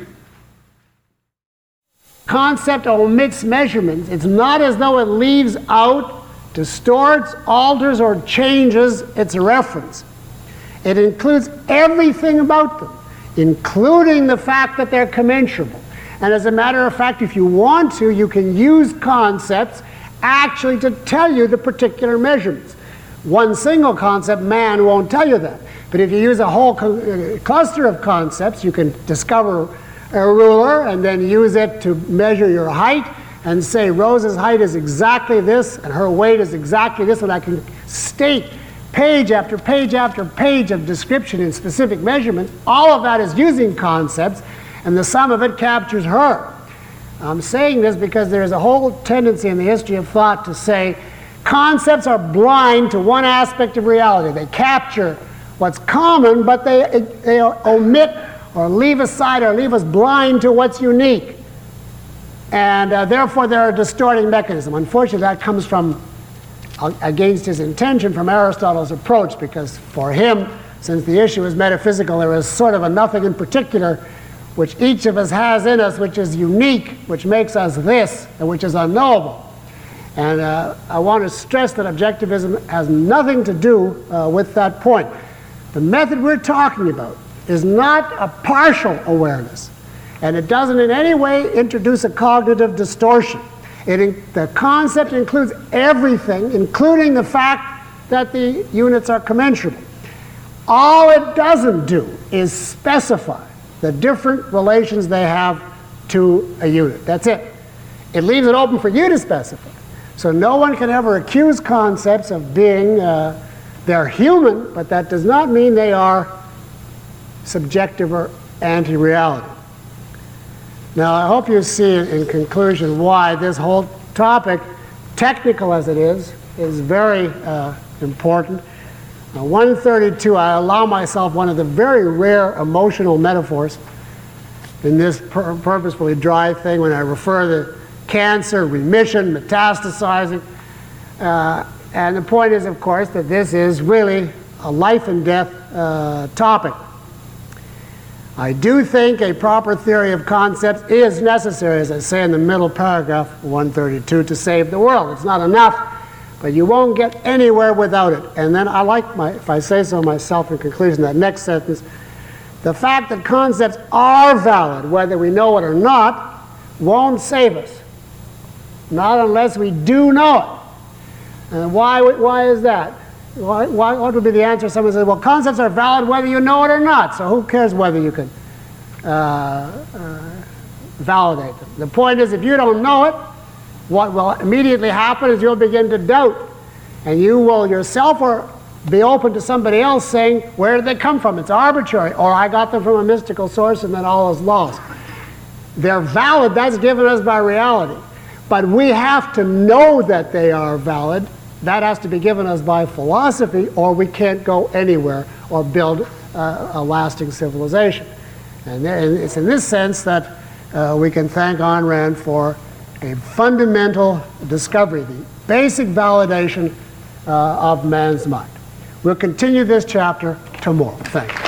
Concept omits measurements. It's not as though it leaves out, distorts, alters, or changes its reference. It includes everything about them, including the fact that they're commensurable. And as a matter of fact, if you want to, you can use concepts actually to tell you the particular measurements. One single concept, man, won't tell you that. But if you use a whole cluster of concepts, you can discover a ruler and then use it to measure your height and say Rose's height is exactly this and her weight is exactly this, and I can state page after page after page of description in specific measurements. All of that is using concepts, and the sum of it captures her. I'm saying this because there's a whole tendency in the history of thought to say concepts are blind to one aspect of reality. They capture what's common, but they omit or leave aside or leave us blind to what's unique. And therefore they're a distorting mechanism. Unfortunately, that comes from, against his intention, from Aristotle's approach, because for him, since the issue is metaphysical, there is sort of a nothing in particular which each of us has in us, which is unique, which makes us this, and which is unknowable. And I want to stress that objectivism has nothing to do with that point. The method we're talking about is not a partial awareness, and it doesn't in any way introduce a cognitive distortion. The concept includes everything, including the fact that the units are commensurable. All it doesn't do is specify the different relations they have to a unit. That's it. It leaves it open for you to specify. So no one can ever accuse concepts of being, they're human, but that does not mean they are subjective or anti-reality. Now, I hope you see in conclusion why this whole topic, technical as it is very important. 132, I allow myself one of the very rare emotional metaphors in this purposefully dry thing when I refer to cancer, remission, metastasizing. And the point is, of course, that this is really a life and death topic. I do think a proper theory of concepts is necessary, as I say in the middle paragraph, 132, to save the world. It's not enough, but you won't get anywhere without it. And then I like if I say so myself in conclusion, that next sentence, the fact that concepts are valid, whether we know it or not, won't save us. Not unless we do know it. And why is that? what would be the answer? Someone says, well, concepts are valid whether you know it or not, so who cares whether you can validate them? The point is, if you don't know it, what will immediately happen is you'll begin to doubt, and you will yourself or be open to somebody else saying, where did they come from? It's arbitrary, or I got them from a mystical source and then all is lost. They're valid, that's given us by reality. But we have to know that they are valid. That has to be given us by philosophy, or we can't go anywhere or build a lasting civilization. And it's in this sense that we can thank Ayn Rand for a fundamental discovery, the basic validation of man's mind. We'll continue this chapter tomorrow. Thank you.